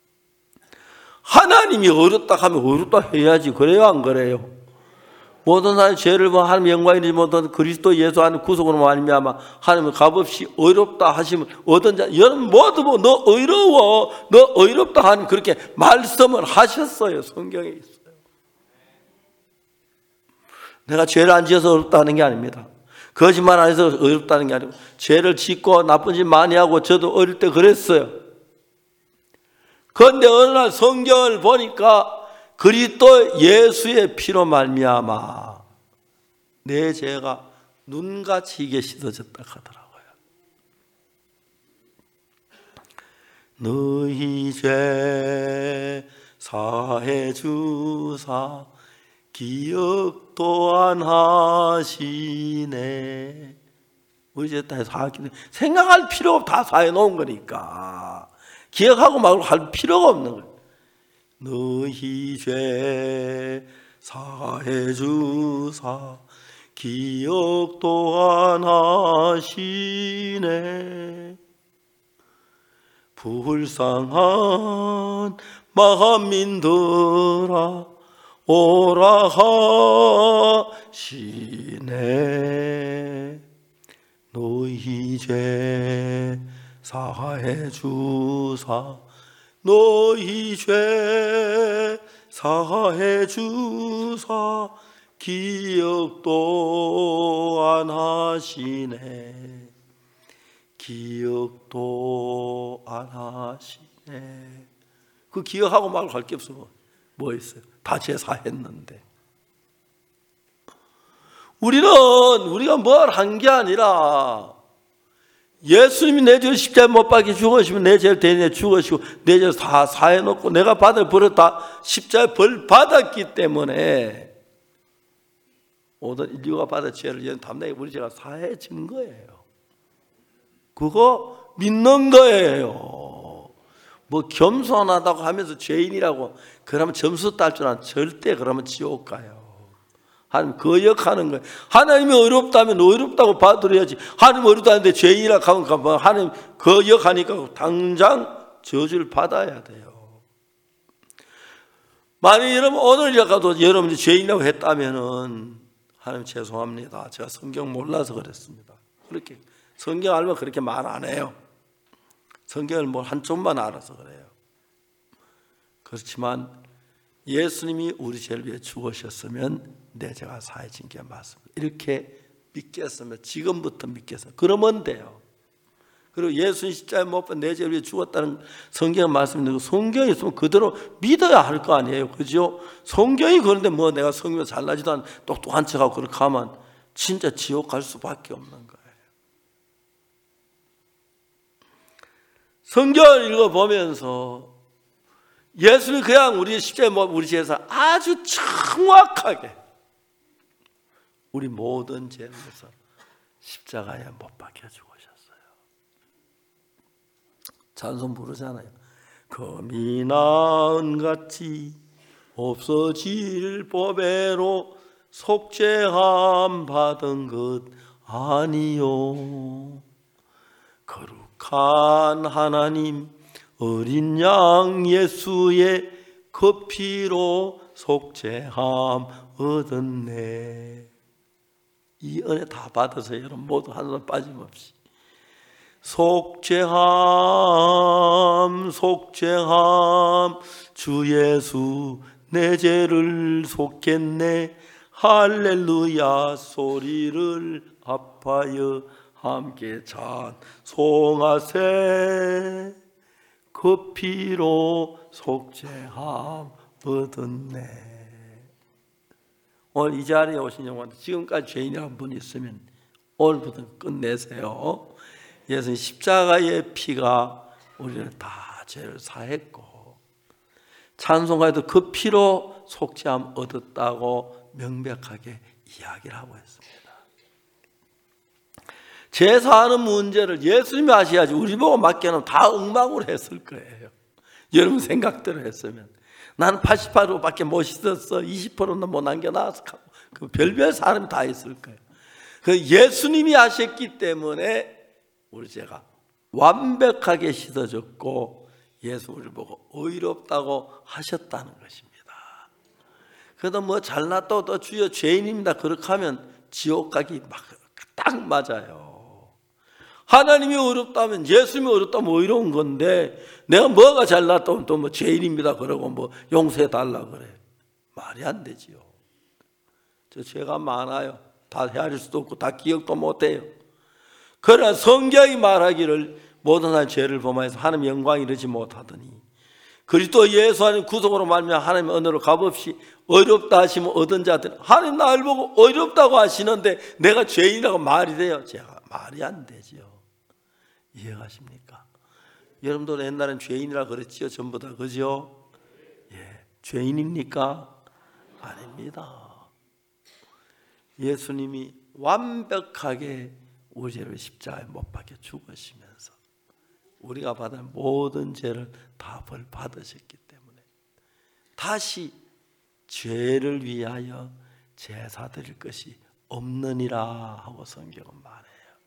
[SPEAKER 1] 하나님이 어렵다 하면 어렵다 해야지. 그래요 안 그래요? 모든 사람이 죄를 범 하나님 영광이 이르지 못한 그리스도 예수 안에 구속으로 말미암아 하나님은 값없이 의롭다 하시면 얻은 자 여러분 모두 뭐 너 의로워 너 의롭다 하는 그렇게 말씀을 하셨어요. 성경에 있어요. 내가 죄를 안 지어서 어렵다는 게 아닙니다. 거짓말 안 해서 어렵다는 게 아니고 죄를 짓고 나쁜 짓 많이 하고 저도 어릴 때 그랬어요. 그런데 어느 날 성경을 보니까 그리스도 예수의 피로 말미암아 내 죄가 눈같이 이게 씻어졌다 하더라고요. 너희 죄 사해 주사 기억 또한 하시네. 우리 죄 다 사하기는 생각할 필요 없고 다 사해 놓은 거니까 기억하고 말고 할 필요가 없는 거예요. 너희 죄 사해 주사 기억 또한 하시네. 불쌍한 마음인들아 오라 하시네. 죄 사하여 주사 너희 죄 사하여 주사 기억도 안 하시네. 기억도 안 하시네. 그 기억하고 말고 할 게 없어. 뭐 있어요? 다 제사했는데. 우리는 우리가 뭘 한 게 아니라 예수님이 내 죄를 십자가에 못 박혀 죽으시면 내 죄를 대신해 죽으시고 내 죄를 다 사해놓고 내가 받을 벌을 다 십자가에 벌 받았기 때문에 모든 인류가 받은 죄를 담당해 우리 죄가 사해진 거예요. 그거 믿는 거예요. 뭐 겸손하다고 하면서 죄인이라고 그러면 점수 딸 줄 아는 절대 그러면 지옥 가요. 하나님 거역하는 거예요. 하나님이 어렵다면 어렵다고 받아들여야지. 하나님 어렵다는데 죄인이라고 하면 하나님 거역하니까 당장 저주를 받아야 돼요. 만약 여러분 오늘이라도 여러분이 죄인이라고 했다면은 하나님 죄송합니다. 제가 성경 몰라서 그랬습니다. 그렇게 성경 알면 그렇게 말 안 해요. 성경을 뭐 한쪽만 알아서 그래요. 그렇지만 예수님이 우리 죄를 위해 죽으셨으면 내 죄가 사해진 게 맞습니다. 이렇게 믿겠으면 지금부터 믿겠어요. 그러면 돼요. 그리고 예수님 십자가에 못 박혀 내 죄를 위해 죽었다는 성경 말씀인데 성경이 있으면 그대로 믿어야 할 거 아니에요. 그죠? 성경이 그런데 뭐 내가 성경 잘나지도 않은 똑똑한 척하고 그렇게 하면 진짜 지옥 갈 수밖에 없는 거예요. 성경을 읽어보면서 예수님이 그냥 우리 십자가에 우리 죄에서 아주 정확하게 우리 모든 죄를 위해서 십자가에 못 박혀 죽으셨어요. 찬송 부르잖아요. 금이 나은같이 없어질 법에로 속죄함 받은 것 아니요. 거룩한 하나님 어린 양 예수의 그 피로 속죄함 얻었네. 이 은혜 다 받아서 여러분 모두 하나도 빠짐없이 속죄함 속죄함 주 예수 내 죄를 속겠네. 할렐루야 소리를 합하여 함께 찬송하세. 그 피로 속죄함 얻었네. 오늘 이 자리에 오신 여러분들 지금까지 죄인이라는 분이 있으면 오늘부터 끝내세요. 예수님 십자가의 피가 우리를 다 죄를 사했고 찬송가에도 그 피로 속죄함 얻었다고 명백하게 이야기를 하고 있습니다. 제사하는 문제를 예수님이 아셔야지 우리 보고 맡겨놓으면 다 엉망으로 했을 거예요. 여러분 생각대로 했으면 나는 팔십팔 호밖에 못 씻었어. 이십 호는 못 남겨놨어. 그 별별 사람이 다 있을 거예요. 그 예수님이 하셨기 때문에 우리 죄가 완벽하게 씻어졌고 예수 우리를 보고 의롭다고 하셨다는 것입니다. 그래도 뭐 잘났다고 또 주여 죄인입니다 그렇게 하면 지옥 가기 막 딱 맞아요. 하나님이 어렵다면 예수님이 어렵다면 어려운 건데 내가 뭐가 잘났다면 또 뭐 죄인입니다 그러고 뭐 용서해 달라 그래. 말이 안 되지요. 저 죄가 많아요. 다 헤아릴 수도 없고 다 기억도 못해요. 그러나 성경이 말하기를 모든 한 죄를 범하여서 하나님 영광 이르지 못하더니 그리스도 예수 안에 구속으로 말미암아 하나님의 은혜로 값없이 어렵다 하시면 얻은 자들 하나님 나를 보고 어렵다고 하시는데 내가 죄인이라고 말이 돼요? 제가 말이 안 되지요. 이해가십니까? 여러분들 옛날엔 죄인이라 그랬지요. 전부 다 그죠? 예, 죄인입니까? 아닙니다. 예수님이 완벽하게 우리 죄를 십자가에 못 박혀 죽으시면서 우리가 받은 모든 죄를 다 벌 받으셨기 때문에 다시 죄를 위하여 제사 드릴 것이 없느니라 하고 성경은 말해요.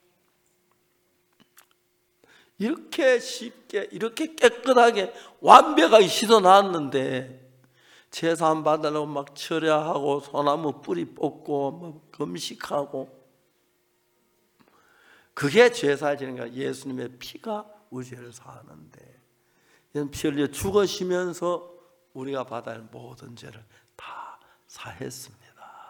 [SPEAKER 1] 이렇게 쉽게 이렇게 깨끗하게 완벽하게 씻어놨는데 제사 안 받으려고 막 철야하고 소나무 뿌리 뽑고 뭐 금식하고 그게 죄 사해지는 거야. 예수님의 피가 우리 죄를 사하는데, 피 흘려 죽으시면서 우리가 받아야 할 모든 죄를 다 사했습니다.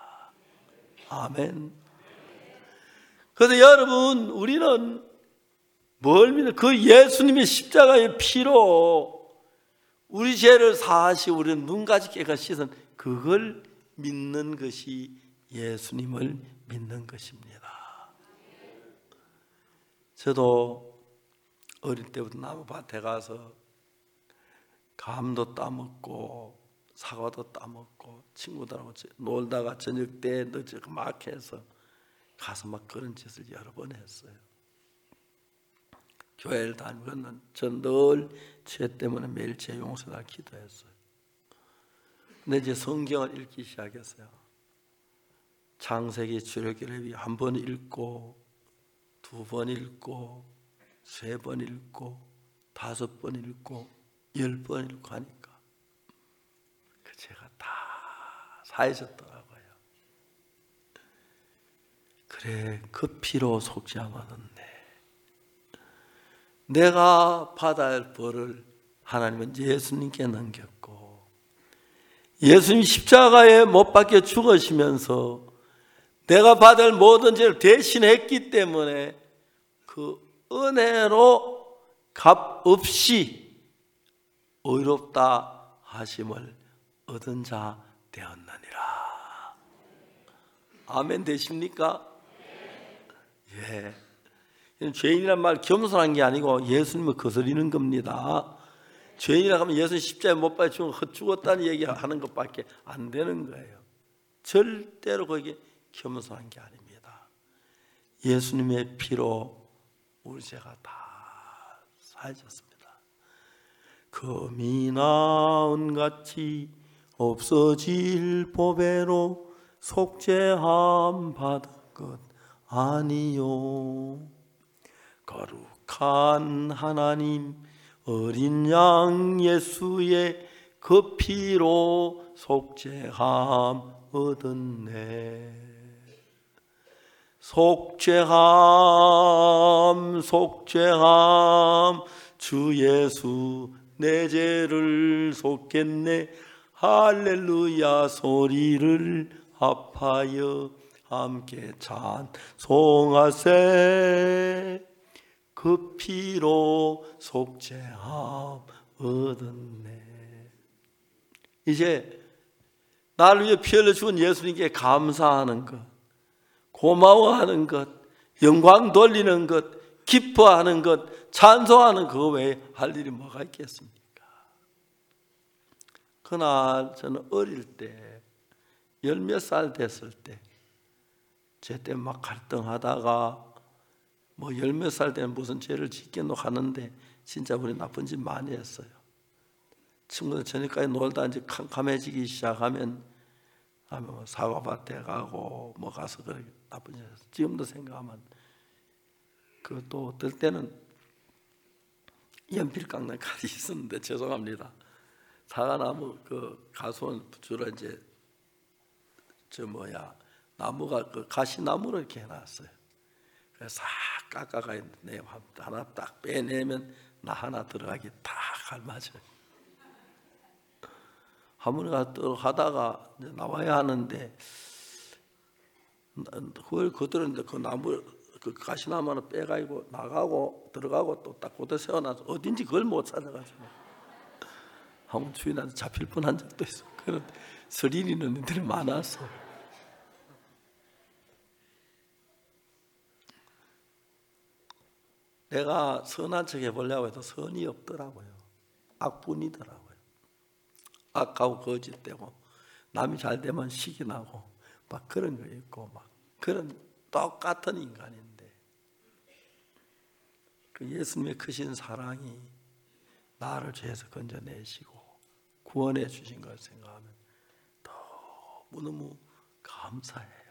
[SPEAKER 1] 아멘. 그래서 여러분, 우리는 뭘 믿어? 그 예수님의 십자가의 피로 우리 죄를 사하시고 우리는 눈까지 깨끗이 씻은 그걸 믿는 것이 예수님을 믿는 것입니다. 저도 어릴 때부터 나무밭에 가서 감도 따먹고 사과도 따먹고 친구들하고 놀다가 저녁 때 늦게 막 해서 가서 막 그런 짓을 여러 번 했어요. 교회를 다니면 전 늘 죄 때문에 매일 죄 용서달 기도했어요. 근데 이제 성경을 읽기 시작했어요. 창세기 출애굽기 한 번 읽고 두 번 읽고 세 번 읽고 다섯 번 읽고 열 번 읽고 하니까 그 죄가 다 사해졌더라고요. 그래, 그 피로 속죄함 얻었네. 내가 받아야 할 벌을 하나님은 예수님께 넘겼고, 예수님 십자가에 못 박혀 죽으시면서 내가 받을 모든 죄를 대신했기 때문에 그 은혜로 값 없이 의롭다 하심을 얻은 자 되었느니라. 아멘 되십니까? 예. 죄인이란 말 겸손한 게 아니고 예수님을 거스리는 겁니다. 죄인이라 하면 예수님 십자가에 못 박혀 죽어 죽었다는 얘기하는 것밖에 안 되는 거예요. 절대로 거기에 겸손한 게 아닙니다. 예수님의 피로 우리 죄가 다 사해졌습니다. 금이 나은같이 없어질 보배로 속죄함 받은 것 아니요. 거룩한 하나님 어린 양 예수의 그 피로 속죄함 얻었네. 속죄함 속죄함 주 예수 내 죄를 속겠네. 할렐루야 소리를 합하여 함께 찬송하세. 그 피로 속죄함 얻었네. 이제 나를 위해 피 흘려 죽은 예수님께 감사하는 것, 고마워하는 것, 영광 돌리는 것, 기뻐하는 것, 찬송하는 그거 외에 할 일이 뭐가 있겠습니까? 그날 저는 어릴 때 열 몇 살 됐을 때 죄 때문에 막 갈등하다가 뭐 열 몇 살 때는 무슨 죄를 짓겠노 하는데 진짜 우리 나쁜 짓 많이 했어요. 친구들 저녁까지 놀다 이제 캄캄해지기 시작하면 뭐 사과밭에 가고 뭐 가서 그렇게 나쁜 짓 했어요. 지금도 생각하면 그 또 어떨 때는 연필 깎는 칼이 있었는데 죄송합니다. 사과나무 그 가수원 주로 이제 저 뭐야 나무가 그 가시나무로 이렇게 해놨어요. 그래서 싹 깎아가 있는데 하나 딱 빼내면 나 하나 들어가기 다 알맞아요. 한번 또 하다가 이제 나와야 하는데 그걸 그대로 그 나무 그 가시나무 하나 빼가지고 나가고 들어가고 또 딱 그대로 세워놔서 어딘지 그걸 못 찾아가지고 한번 주인한테 잡힐 뻔한 적도 있어. 그런 스릴 있는 애들이 많았어. 내가 선한 척 해보려고 해도 선이 없더라고요. 악뿐이더라고요. 악하고 거짓되고 남이 잘 되면 시기 나고 막 그런 거 있고 막 그런 똑같은 인간인데 그 예수님의 크신 사랑이 나를 죄에서 건져내시고 구원해 주신 걸 생각하면 너무너무 감사해요.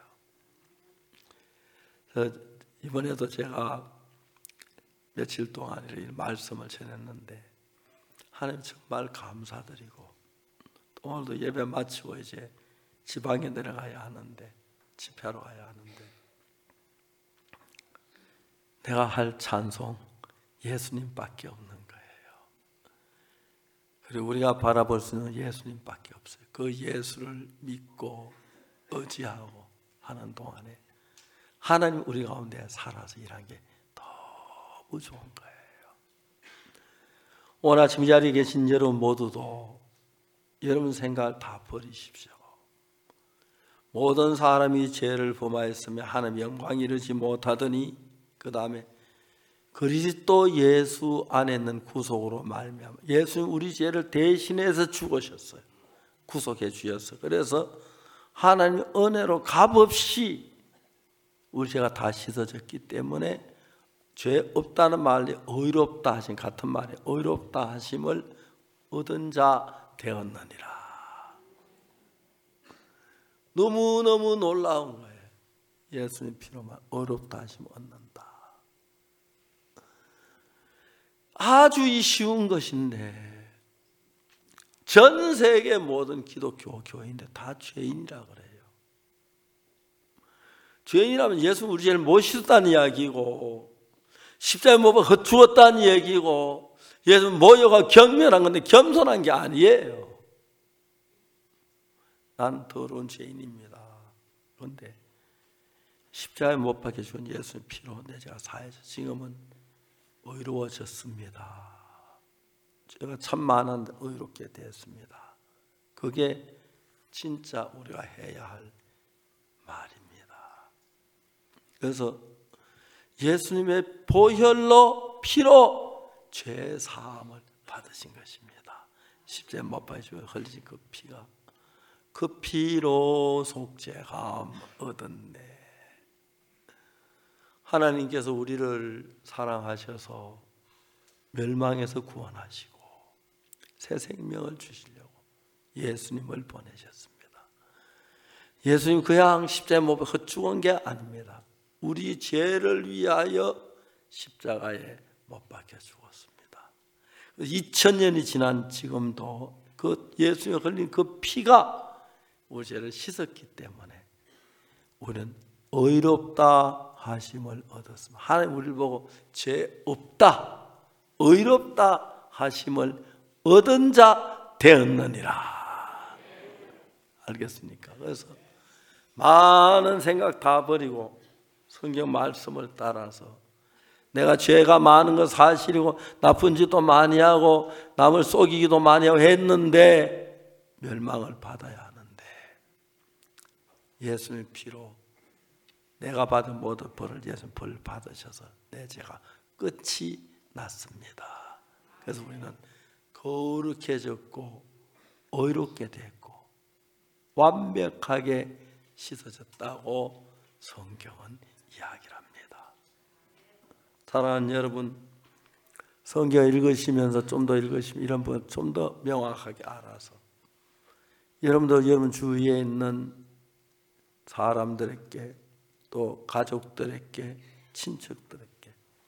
[SPEAKER 1] 그래서 이번에도 제가 며칠 동안 이 말씀을 전했는데 하나님 정말 감사드리고 오늘도 예배 마치고 이제 지방에 내려가야 하는데 집회하러 가야 하는데 내가 할 찬송 예수님밖에 없는 거예요. 그리고 우리가 바라볼 수 있는 예수님밖에 없어요. 그 예수를 믿고 의지하고 하는 동안에 하나님 우리 가운데 살아서 일한 게 너무 좋은 거예요. 오늘 아침 이 자리에 계신 여러분 모두도 여러분 생각을 다 버리십시오. 모든 사람이 죄를 범하였으며 하나님 영광 이르지 못하더니 그 다음에 그리스도 예수 안에 있는 구속으로 말미암아 예수님 우리 죄를 대신해서 죽으셨어요. 구속해 주셨어요. 그래서 하나님 은혜로 값없이 우리 죄가 다 씻어졌기 때문에 죄 없다는 말이 의롭다 하신 같은 말이 의롭다 하심을 얻은 자 되었느니라. 너무너무 놀라운 거예요. 예수님 피로만 의롭다 하심을 얻는다. 아주 쉬운 것인데 전 세계 모든 기독교 교회인데 다 죄인이라 그래요. 죄인이라면 예수 우리 죄를 못 씻었다는 이야기고 십자가에 못 박혀 죽었다는 얘기고 예수 모여가 경멸한 건데 겸손한 게 아니에요. 난 더러운 죄인입니다. 그런데 십자가에 못 박혀 죽은 예수의 피로 내 죄가 사해져 지금은 의로워졌습니다. 제가 참 많은데 의롭게 되었습니다. 그게 진짜 우리가 해야 할 말입니다. 그래서 예수님의 보혈로 피로 죄 사함을 받으신 것입니다. 십자가에 못 박혀 흘리신 그 피가 그 피로 속죄감 얻었네. 하나님께서 우리를 사랑하셔서 멸망에서 구원하시고 새 생명을 주시려고 예수님을 보내셨습니다. 예수님 그냥 십자가에 못 박혀 죽은 게 아닙니다. 우리 죄를 위하여 십자가에 못 박혀 죽었습니다. 이천 년이 지난 지금도 그 예수님이 흘린 그 피가 우리 죄를 씻었기 때문에 우리는 의롭다 하심을 얻었습니다. 하나님 우리를 보고 죄 없다, 의롭다 하심을 얻은 자 되었느니라. 알겠습니까? 그래서 많은 생각 다 버리고 성경 말씀을 따라서 내가 죄가 많은 건 사실이고 나쁜 짓도 많이 하고 남을 속이기도 많이 하고 했는데 멸망을 받아야 하는데 예수님의 피로 내가 받은 모든 벌을 예수님 벌 받으셔서 내 죄가 끝이 났습니다. 그래서 우리는 거룩해졌고 의롭게 됐고 완벽하게 씻어졌다고 성경은 이야기를 합니다. 사랑하는 여러분, 성경 읽으시면서 좀 더 읽으시면 이런 부분 좀 더 명확하게 알아서 여러분도 여러분 주위에 있는 사람들에게 또 가족들에게 친척들에게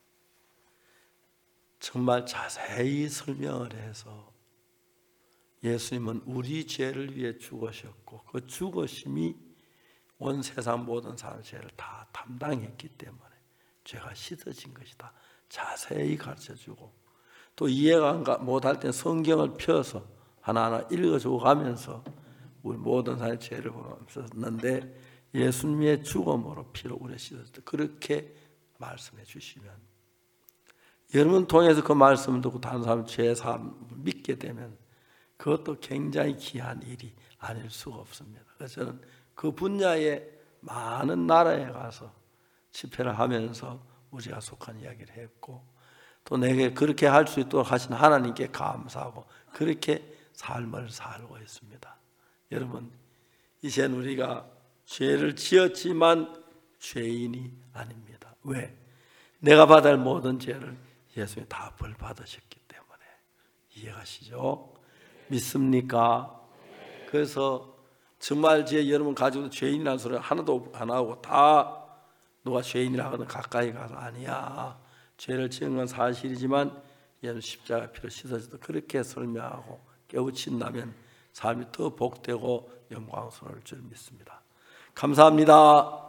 [SPEAKER 1] 정말 자세히 설명을 해서 예수님은 우리 죄를 위해 죽으셨고 그 죽으심이 온 세상 모든 사람의 죄를 다 담당했기 때문에 죄가 씻어진 것이다. 자세히 가르쳐주고 또 이해가 못할 때 성경을 펴서 하나하나 읽어주고 가면서 우리 모든 사람의 죄를 범했었는데 예수님의 죽음으로 피로 우리 씻었다. 그렇게 말씀해 주시면 여러분 통해서 그 말씀을 듣고 다른 사람 죄 사함 믿게 되면 그것도 굉장히 귀한 일이 아닐 수가 없습니다. 그래서 저는 그 분야의 많은 나라에 가서 집회를 하면서 우리가 속한 이야기를 했고 또 내게 그렇게 할 수 있도록 하신 하나님께 감사하고 그렇게 삶을 살고 있습니다. 여러분 이제는 우리가 죄를 지었지만 죄인이 아닙니다. 왜? 내가 받아야 할 모든 죄를 예수님이 다 벌 받으셨기 때문에. 이해가시죠? 믿습니까? 그래서 정말 제 여러분 가지고 죄인이라는 소리 하나도 안 하고 다 누가 죄인이라 하거든 가까이 가서 아니야. 죄를 지은 건 사실이지만 예수 십자가 피로 씻어져도 그렇게 설명하고 깨우친다면 삶이 더 복되고 영광스러울 줄 믿습니다. 감사합니다.